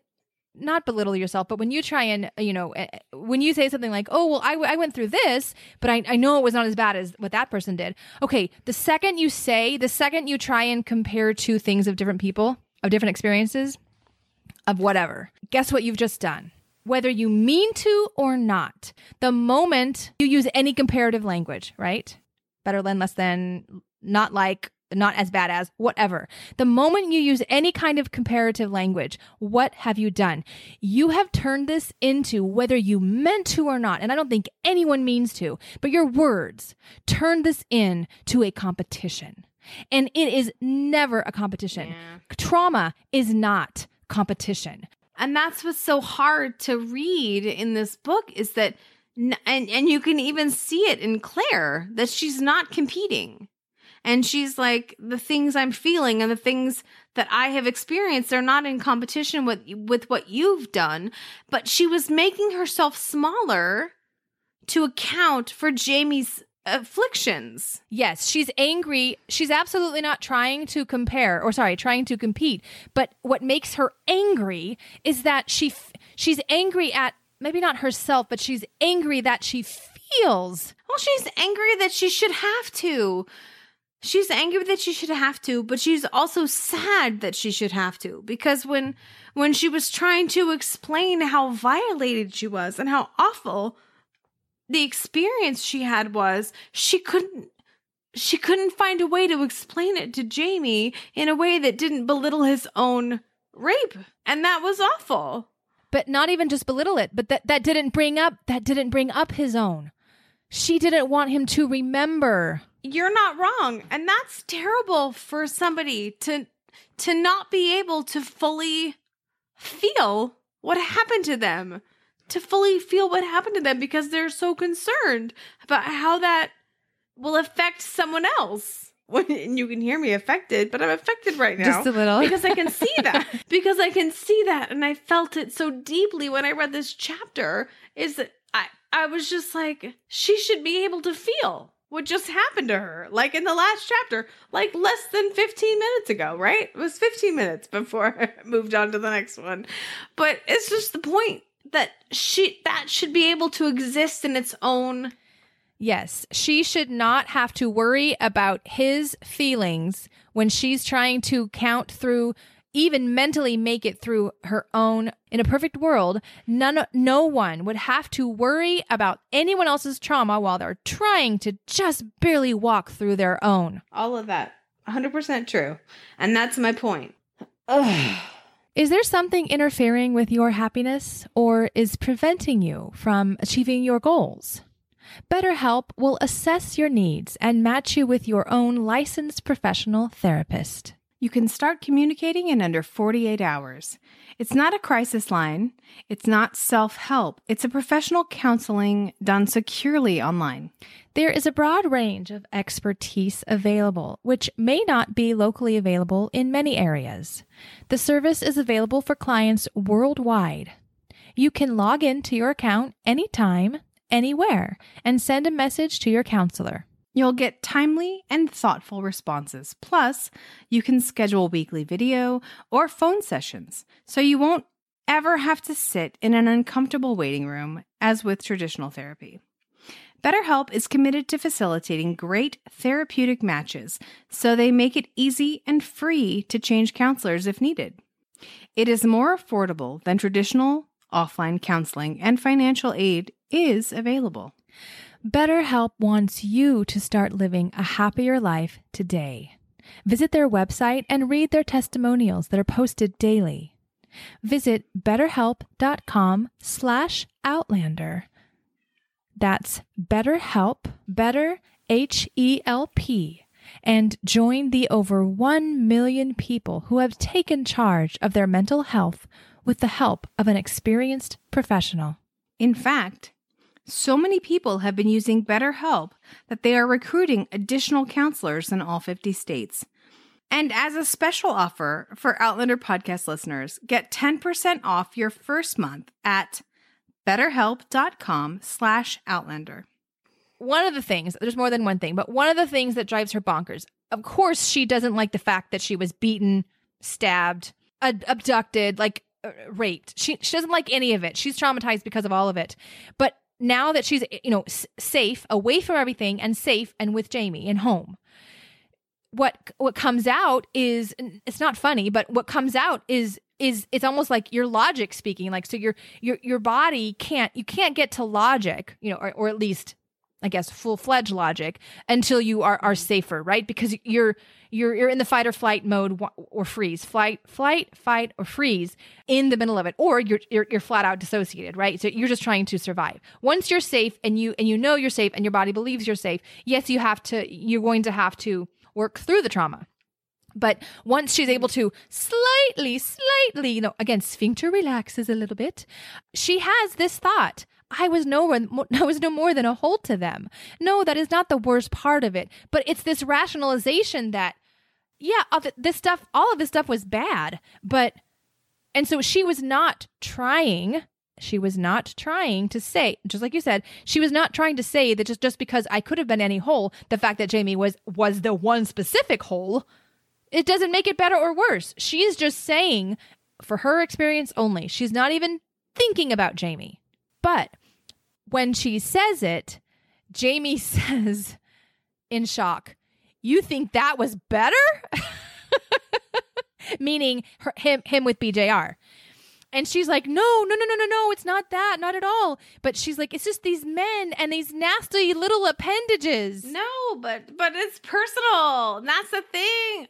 not belittle yourself, but when you try and, when you say something like, oh, well, I went through this, but I know it was not as bad as what that person did. Okay, the second you try and compare two things of different people, of different experiences, of whatever, guess what you've just done? Whether you mean to or not, the moment you use any comparative language, right? Better than, less than, not like, not as bad as, whatever. The moment you use any kind of comparative language, what have you done? You have turned this into, whether you meant to or not, and I don't think anyone means to, but your words turn this into a competition. And it is never a competition. Yeah. Trauma is not competition. And that's what's so hard to read in this book is that, and you can even see it in Claire, that she's not competing. And she's like, the things I'm feeling and the things that I have experienced, they're not in competition with what you've done. But she was making herself smaller to account for Jamie's afflictions. Yes, she's angry. She's absolutely not trying to trying to compete. But what makes her angry is that she's angry at, maybe not herself, but she's angry that she feels. Well, she's angry that she should have to. She's angry that she should have to, but she's also sad that she should have to. Because when she was trying to explain how violated she was and how awful the experience she had was, she couldn't find a way to explain it to Jamie in a way that didn't belittle his own rape. And that was awful. But not even just belittle it, but that didn't bring up his own. She didn't want him to remember. You're not wrong. And that's terrible for somebody to not be able to fully feel what happened to them. To fully feel what happened to them because they're so concerned about how that will affect someone else. And you can hear me affected, but I'm affected right now. Just a little. Because I can see that. And I felt it so deeply when I read this chapter, is that I was just like, she should be able to feel what just happened to her. Like in the last chapter, like less than 15 minutes ago, right? It was 15 minutes before I moved on to the next one. But it's just the point that that should be able to exist in its own. Yes, she should not have to worry about his feelings when she's trying to count through, even mentally make it through her own. In a perfect world, no one would have to worry about anyone else's trauma while they're trying to just barely walk through their own. All of that. 100% true. And that's my point. Ugh. Is there something interfering with your happiness or is preventing you from achieving your goals? BetterHelp will assess your needs and match you with your own licensed professional therapist. You can start communicating in under 48 hours. It's not a crisis line. It's not self-help. It's a professional counseling done securely online. There is a broad range of expertise available, which may not be locally available in many areas. The service is available for clients worldwide. You can log into your account anytime, anywhere, and send a message to your counselor. You'll get timely and thoughtful responses. Plus, you can schedule weekly video or phone sessions, so you won't ever have to sit in an uncomfortable waiting room as with traditional therapy. BetterHelp is committed to facilitating great therapeutic matches, so they make it easy and free to change counselors if needed. It is more affordable than traditional offline counseling, and financial aid is available. BetterHelp wants you to start living a happier life today. Visit their website and read their testimonials that are posted daily. Visit betterhelp.com/Outlander. That's BetterHelp, better H-E-L-P, and join the over 1 million people who have taken charge of their mental health with the help of an experienced professional. In fact, so many people have been using BetterHelp that they are recruiting additional counselors in all 50 states. And as a special offer for Outlander podcast listeners, get 10% off your first month at betterhelp.com/Outlander. One of the things, there's more than one thing, but one of the things that drives her bonkers, of course, she doesn't like the fact that she was beaten, stabbed, abducted. Like, raped. She doesn't like any of it. She's traumatized because of all of it. But now that she's, safe, away from everything and safe and with Jamie and home, what comes out is, it's not funny, but what comes out is it's almost like your logic speaking. Like, so your body can't get to logic, or at least, I guess, full-fledged logic until you are safer, right? Because you're in the fight or flight mode or freeze, fight or freeze in the middle of it, or you're flat out dissociated, right? So you're just trying to survive. Once you're safe and you know you're safe and your body believes you're safe, yes, you're going to have to work through the trauma. But once she's able to slightly, again, sphincter relaxes a little bit, she has this thought: I was no more than a hole to them. No, that is not the worst part of it. But it's this rationalization that, yeah, all of this stuff was bad. And so she was not trying to say, just like you said, she was not trying to say that just because I could have been any hole, the fact that Jamie was the one specific hole, it doesn't make it better or worse. She's just saying, for her experience only, she's not even thinking about Jamie. But when she says it, Jamie says in shock, "You think that was better?" Meaning him with BJR. And she's like, no, it's not that, not at all. But she's like, it's just these men and these nasty little appendages. No, but it's personal. That's the thing.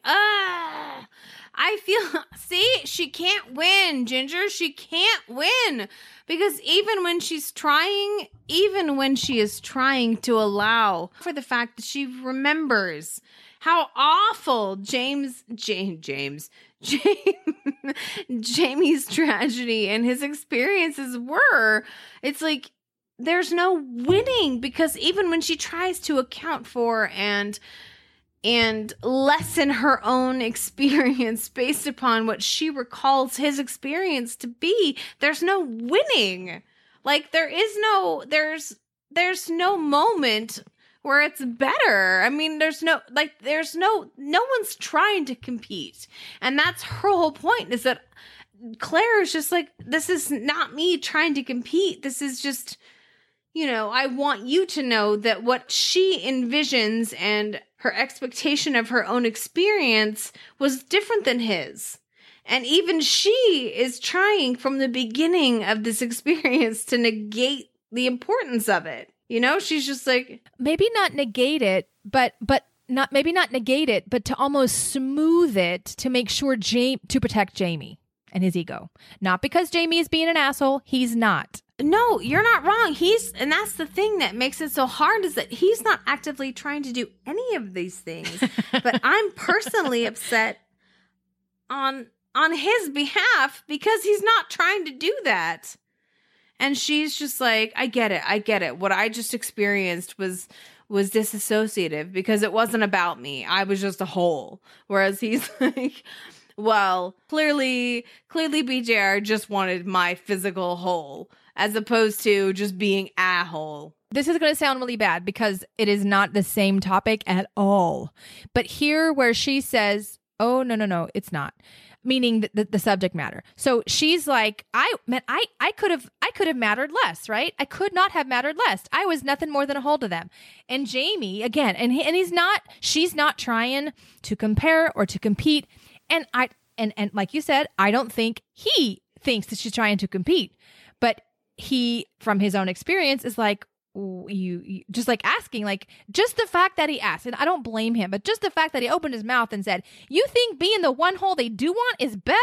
I feel, see, she can't win, Ginger. She can't win. Because even when she is trying to allow for the fact that she remembers how awful Jamie's tragedy and his experiences were, it's like there's no winning, because even when she tries to account for and lessen her own experience based upon what she recalls his experience to be, there's no winning. Like there's no moment where it's better. I mean, no one's trying to compete. And that's her whole point, is that Claire is just like, this is not me trying to compete. This is just, I want you to know that what she envisions and her expectation of her own experience was different than his. And even she is trying from the beginning of this experience to negate the importance of it. She's just like, maybe not negate it, but to almost smooth it, to make sure to protect Jamie and his ego. Not because Jamie is being an asshole. He's not. No, you're not wrong. And that's the thing that makes it so hard, is that he's not actively trying to do any of these things. But I'm personally upset on his behalf because he's not trying to do that. And she's just like, I get it. What I just experienced was disassociative because it wasn't about me. I was just a hole. Whereas he's like, well, clearly BJR just wanted my physical hole as opposed to just being a hole. This is going to sound really bad because it is not the same topic at all. But here where she says, oh, no, it's not. Meaning the subject matter. So she's like, I could have mattered less, right? I could not have mattered less. I was nothing more than a hole to them. And Jamie, again, she's not trying to compare or to compete. And like you said, I don't think he thinks that she's trying to compete, but he, from his own experience, is like, you just like asking, like, just the fact that he asked, and I don't blame him, but just the fact that he opened his mouth and said, you think being the one hole they do want is better?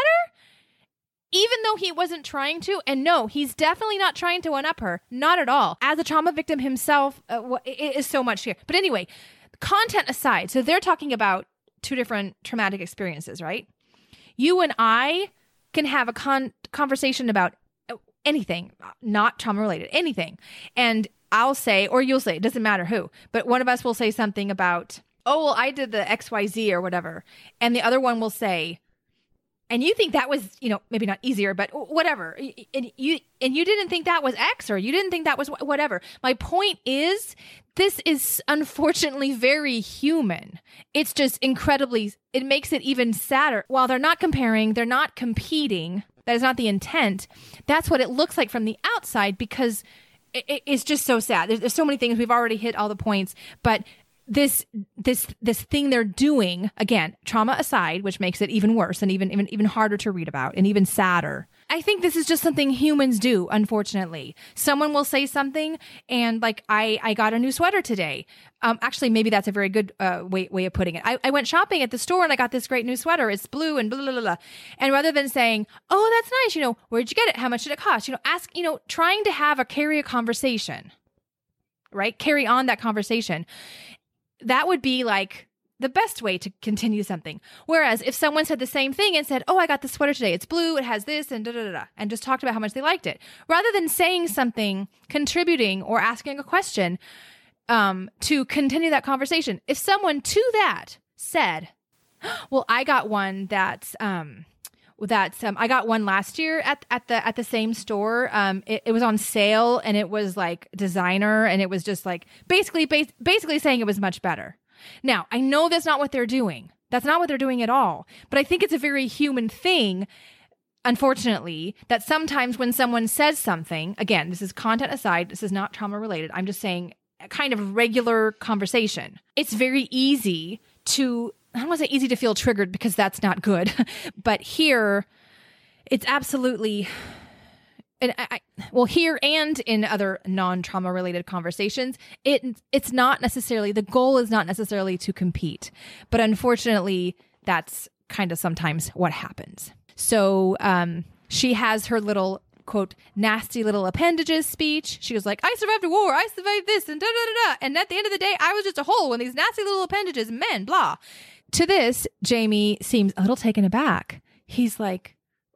Even though he wasn't trying to. And no, he's definitely not trying to one-up her. Not at all. As a trauma victim himself, it is so much here. But anyway, content aside, so they're talking about two different traumatic experiences, right? You and I can have a conversation about anything, not trauma related, anything. And I'll say, or you'll say, it doesn't matter who, but one of us will say something about, oh, well, I did the XYZ or whatever. And the other one will say, and you think that was, maybe not easier, but whatever. And you didn't think that was X, or you didn't think that was whatever. My point is, this is unfortunately very human. It's just it makes it even sadder. While they're not comparing, they're not competing, That is not the intent. That's what it looks like from the outside because it's just so sad. There's so many things. We've already hit all the points, but this thing they're doing, again, trauma aside, which makes it even worse and even harder to read about and even sadder. I think this is just something humans do, unfortunately. Someone will say something and like, I got a new sweater today. Actually, maybe that's a very good way of putting it. I went shopping at the store and I got this great new sweater. It's blue and blah, blah, blah, blah. And rather than saying, oh, that's nice, where'd you get it? How much did it cost? Trying to carry a conversation, right? Carry on that conversation. That would be like the best way to continue something. Whereas if someone said the same thing and said, oh, I got this sweater today. It's blue. It has this and da, da, da, da, and just talked about how much they liked it. Rather than saying something, contributing or asking a question to continue that conversation. If someone to that said, well, I got one that's I got one last year at the same store. It was on sale and it was like designer and it was just like basically saying it was much better. Now, I know that's not what they're doing. That's not what they're doing at all. But I think it's a very human thing, unfortunately, that sometimes when someone says something, again, this is content aside, this is not trauma related. I'm just saying a kind of regular conversation. It's very easy to, I don't want to say easy to feel triggered because that's not good. But here, it's absolutely, and here and in other non-trauma related conversations, it's not necessarily, the goal is not necessarily to compete. But unfortunately, that's kind of sometimes what happens. So she has her little, quote, nasty little appendages speech. She was like, I survived a war. I survived this and da da da da. And at the end of the day, I was just a hole in these nasty little appendages, men, blah. To this, Jamie seems a little taken aback. He's like,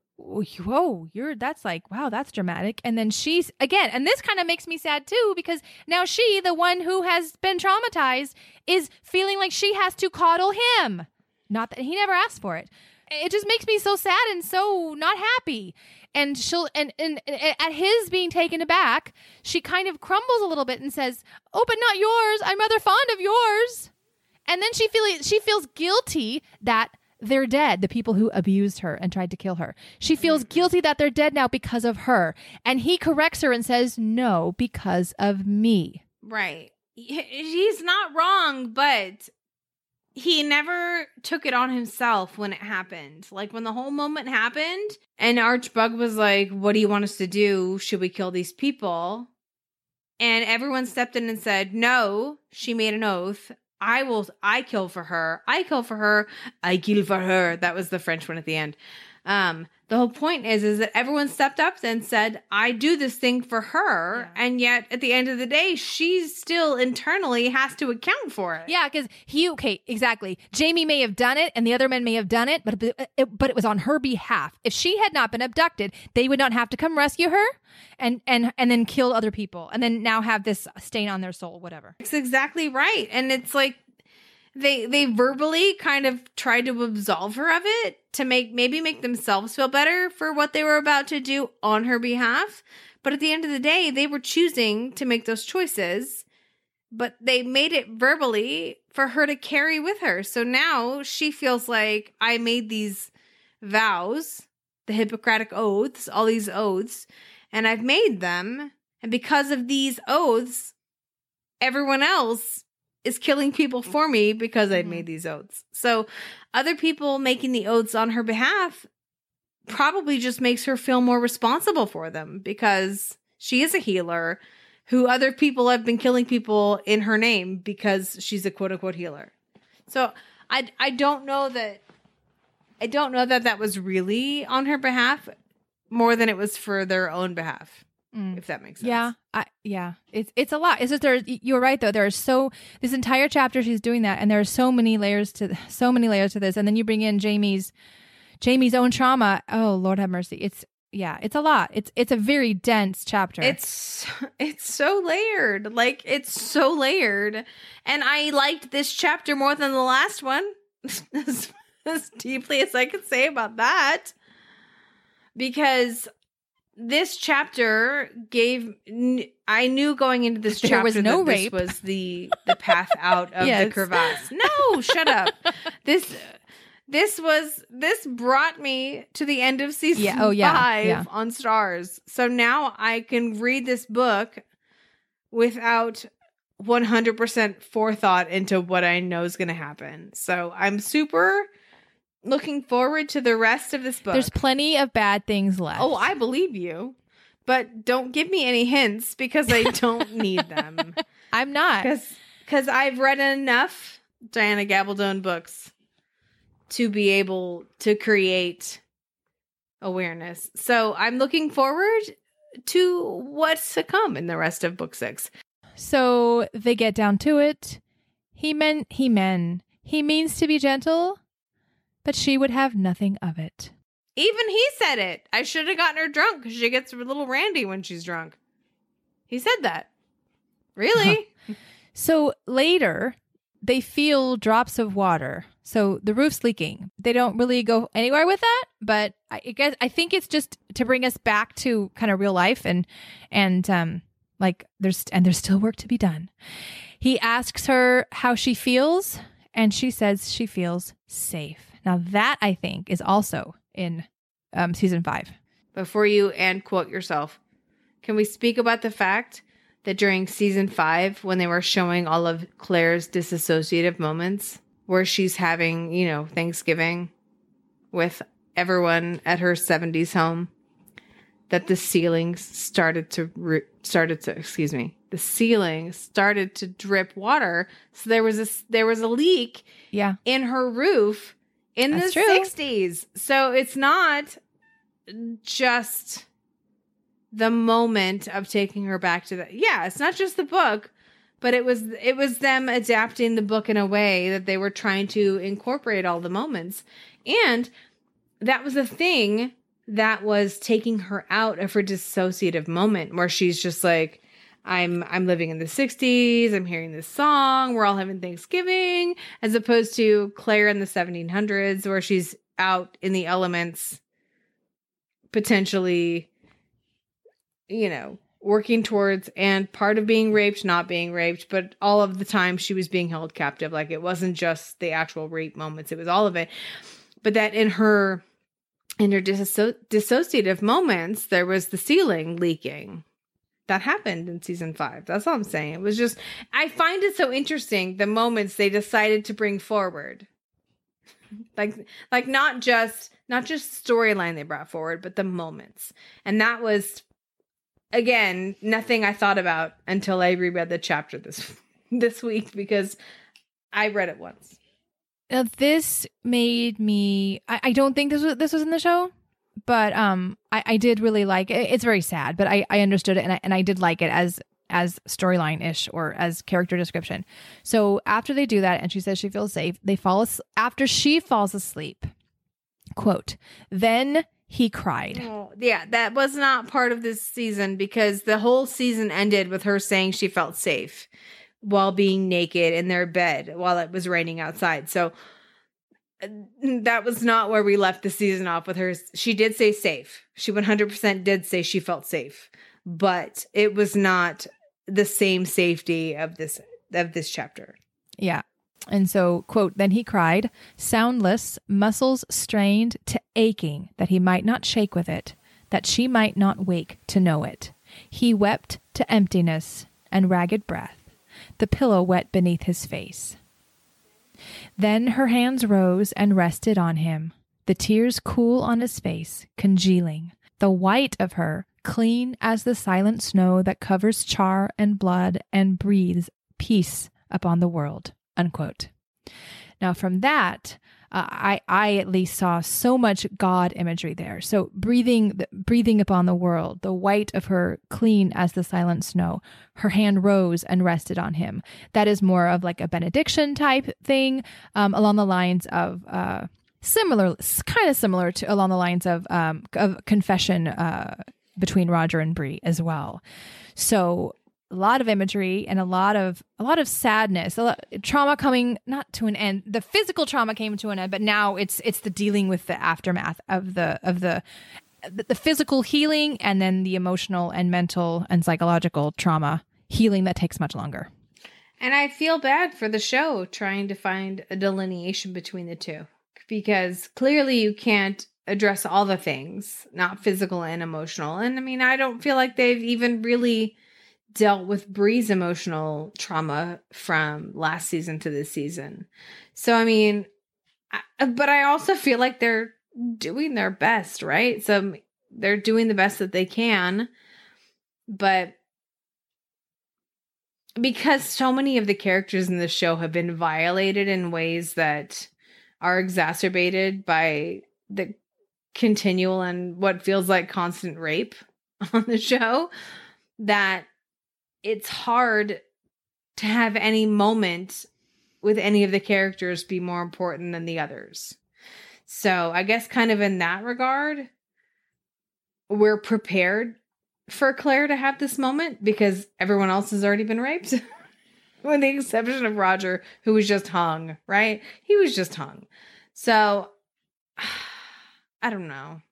whoa, that's like, wow, that's dramatic. And then she's, again, and this kind of makes me sad too, because now she, the one who has been traumatized, is feeling like she has to coddle him. Not that he never asked for it. It just makes me so sad and so not happy. And she'll, and at his being taken aback, she kind of crumbles a little bit and says, oh, but not yours. I'm rather fond of yours. And then she feels guilty that they're dead, the people who abused her and tried to kill her. She feels guilty that they're dead now because of her. And he corrects her and says, no, because of me. Right. He's not wrong, but he never took it on himself when it happened. Like when the whole moment happened and Archbug was like, what do you want us to do? Should we kill these people? And everyone stepped in and said, no, she made an oath. I kill for her. I kill for her. I kill for her. That was the French one at the end. The whole point is that everyone stepped up and said, I do this thing for her. Yeah. And yet at the end of the day, she still internally has to account for it. Yeah, because okay, exactly. Jamie may have done it and the other men may have done it, but it was on her behalf. If she had not been abducted, they would not have to come rescue her and then kill other people and then now have this stain on their soul, whatever. It's exactly right. And it's like, They verbally kind of tried to absolve her of it to make themselves feel better for what they were about to do on her behalf. But at the end of the day, they were choosing to make those choices, but they made it verbally for her to carry with her. So now she feels like I made these vows, the Hippocratic oaths, all these oaths, and I've made them. And because of these oaths, everyone else is killing people for me because I'd made these oaths. So other people making the oaths on her behalf probably just makes her feel more responsible for them because she is a healer who other people have been killing people in her name because she's a quote unquote healer. So I don't know that that was really on her behalf more than it was for their own behalf. If that makes sense. Yeah. It's a lot. It's just you're right though. This entire chapter she's doing that, and there are so many layers to this. And then you bring in Jamie's own trauma. Oh, Lord have mercy. It's a lot. It's a very dense chapter. It's so layered. Like it's so layered. And I liked this chapter more than the last one. As deeply as I could say about that. Because this chapter I knew going into this chapter was no that rape. This was the path out of Yes. the crevasse. No, shut up. this brought me to the end of season 5 on Stars. So now I can read this book without 100% forethought into what I know is going to happen. So I'm super looking forward to the rest of this book. There's plenty of bad things left. Oh, I believe you. But don't give me any hints because I don't need them. I'm not. Because I've read enough Diana Gabaldon books to be able to create awareness. So I'm looking forward to what's to come in the rest of book 6. So they get down to it. He means to be gentle, but she would have nothing of it. Even he said it. I should have gotten her drunk because she gets a little randy when she's drunk. He said that. Really? So later, they feel drops of water. So the roof's leaking. They don't really go anywhere with that, but I think it's just to bring us back to kind of real life and there's still work to be done. He asks her how she feels, and she says she feels safe. Now that I think is also in season 5. Before you quote yourself, can we speak about the fact that during season 5, when they were showing all of Claire's disassociative moments, where she's having, Thanksgiving with everyone at her 70s home, that the ceiling started to drip water. So there was a leak in her roof in the 60s. So it's not just the moment of taking her back to it's not just the book, but it was them adapting the book in a way that they were trying to incorporate all the moments. And that was a thing that was taking her out of her dissociative moment, where she's just like, I'm living in the 60s, I'm hearing this song, we're all having Thanksgiving, as opposed to Claire in the 1700s, where she's out in the elements, potentially, working towards, and part of being raped, not being raped, but all of the time she was being held captive. Like, it wasn't just the actual rape moments, it was all of it. But that in her dissociative moments, there was the ceiling leaking. That happened in season 5. That's all I'm saying. It was just, I find it so interesting, the moments they decided to bring forward. Like not just storyline they brought forward, but the moments. And that was, again, nothing I thought about until I reread the chapter this week, because I read it once. Now, this made me, I don't think this was in the show, but I did really like it. It's very sad, but I understood it, and I did like it as storyline-ish or as character description. So after they do that and she says she feels safe, after she falls asleep, quote, then he cried. Oh, yeah, that was not part of this season, because the whole season ended with her saying she felt safe while being naked in their bed while it was raining outside. So that was not where we left the season off with her. She did say safe. She 100% did say she felt safe, but it was not the same safety of this chapter. Yeah. And so, quote, then he cried, soundless, muscles strained to aching, that he might not shake with it, that she might not wake to know it. He wept to emptiness and ragged breath, the pillow wet beneath his face. Then her hands rose and rested on him, the tears cool on his face, congealing, the white of her clean as the silent snow that covers char and blood and breathes peace upon the world, unquote. Now from that, I at least saw so much God imagery there. So breathing upon the world, the white of her clean as the silent snow, her hand rose and rested on him. That is more of like a benediction type thing, along the lines of similar to along the lines of confession between Roger and Bree as well. So a lot of imagery and a lot of sadness, trauma coming not to an end. The physical trauma came to an end, but now it's the dealing with the aftermath of the physical healing, and then the emotional and mental and psychological trauma healing that takes much longer. And I feel bad for the show trying to find a delineation between the two. because clearly you can't address all the things, not physical and emotional. And I mean, I don't feel like they've even really dealt with Bree's emotional trauma from last season to this season. So, I mean, but I also feel like they're doing their best, right? So they're doing the best that they can. But because so many of the characters in the show have been violated in ways that are exacerbated by the continual and what feels like constant rape on the show, that it's hard to have any moment with any of the characters be more important than the others. So I guess kind of in that regard, we're prepared for Claire to have this moment because everyone else has already been raped. With the exception of Roger, who was just hung, right? He was just hung. So, I don't know.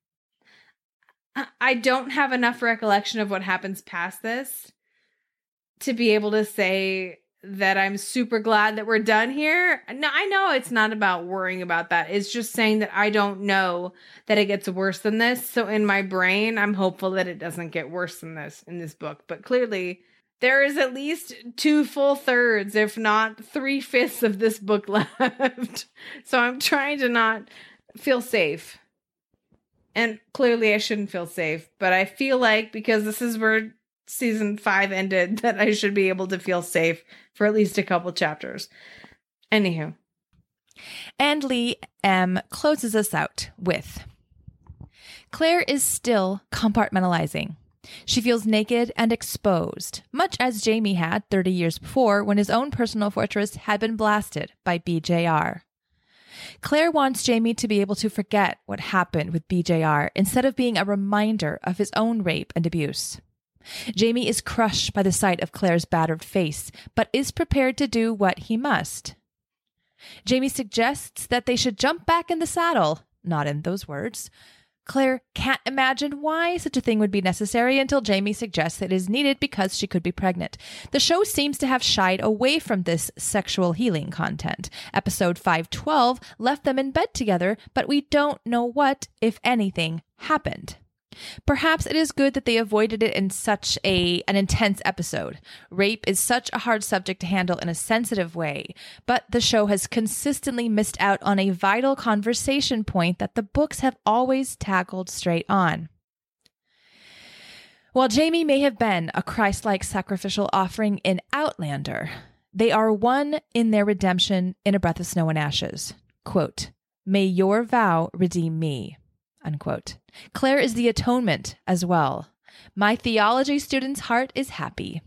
I don't have enough recollection of what happens past this to be able to say that I'm super glad that we're done here. No, I know it's not about worrying about that. It's just saying that I don't know that it gets worse than this. So in my brain, I'm hopeful that it doesn't get worse than this in this book. But clearly, there is at least 2 full thirds, if not 3/5 of this book left. So I'm trying to not feel safe. And clearly I shouldn't feel safe. But I feel like because this is where season 5 ended, that I should be able to feel safe for at least a couple chapters. Anywho. And Lee M. closes us out with, Claire is still compartmentalizing. She feels naked and exposed, much as Jamie had 30 years before when his own personal fortress had been blasted by BJR. Claire wants Jamie to be able to forget what happened with BJR instead of being a reminder of his own rape and abuse. Jamie is crushed by the sight of Claire's battered face, but is prepared to do what he must. Jamie suggests that they should jump back in the saddle, not in those words. Claire can't imagine why such a thing would be necessary until Jamie suggests that it is needed because she could be pregnant. The show seems to have shied away from this sexual healing content. Episode 512 left them in bed together, but we don't know what, if anything, happened. Perhaps it is good that they avoided it in such an intense episode. Rape is such a hard subject to handle in a sensitive way, but the show has consistently missed out on a vital conversation point that the books have always tackled straight on. While Jamie may have been a Christ-like sacrificial offering in Outlander, they are one in their redemption in A Breath of Snow and Ashes. Quote, "May your vow redeem me." Unquote. Claire is the atonement as well. My theology student's heart is happy.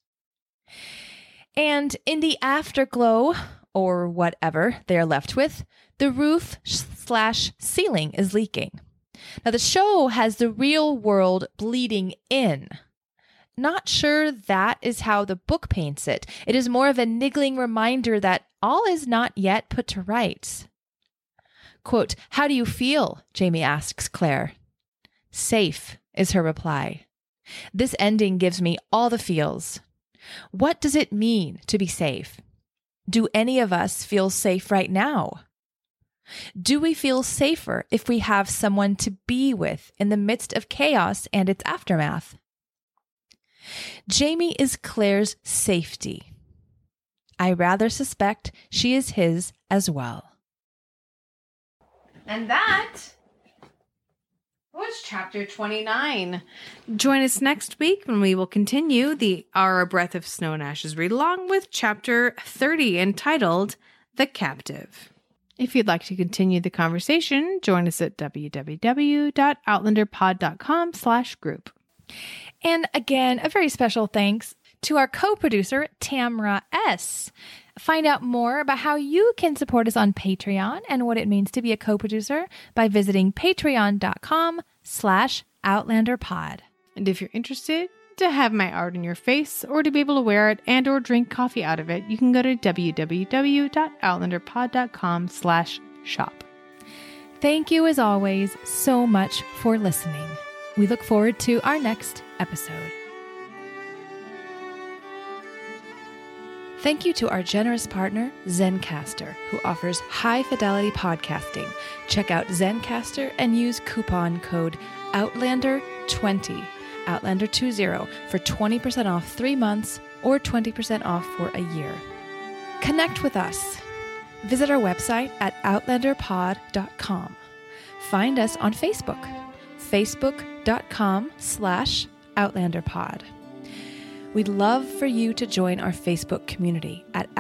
And in the afterglow, or whatever they're left with, the roof/ceiling is leaking. Now the show has the real world bleeding in. Not sure that is how the book paints it. It is more of a niggling reminder that all is not yet put to rights. Quote, "How do you feel?" Jamie asks Claire. "Safe," is her reply. This ending gives me all the feels. What does it mean to be safe? Do any of us feel safe right now? Do we feel safer if we have someone to be with in the midst of chaos and its aftermath? Jamie is Claire's safety. I rather suspect she is his as well. And that was chapter 29. Join us next week when we will continue the Our Breath of Snow and Ashes read along with chapter 30 entitled The Captive. If you'd like to continue the conversation, join us at www.outlanderpod.com/group. And again, a very special thanks to our co-producer, Tamra S. Find out more about how you can support us on Patreon and what it means to be a co-producer by visiting patreon.com/outlanderpod. And if you're interested to have my art in your face or to be able to wear it and or drink coffee out of it, you can go to www.outlanderpod.com/shop. Thank you as always so much for listening. We look forward to our next episode. Thank you to our generous partner, Zencastr, who offers high-fidelity podcasting. Check out Zencastr and use coupon code OUTLANDER20, Outlander20, for 20% off 3 months or 20% off for a year. Connect with us. Visit our website at outlanderpod.com. Find us on Facebook, facebook.com/outlanderpod. We'd love for you to join our Facebook community at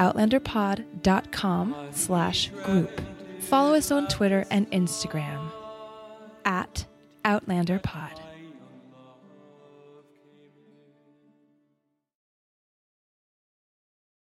outlanderpod.com/group. Follow us on Twitter and Instagram at OutlanderPod.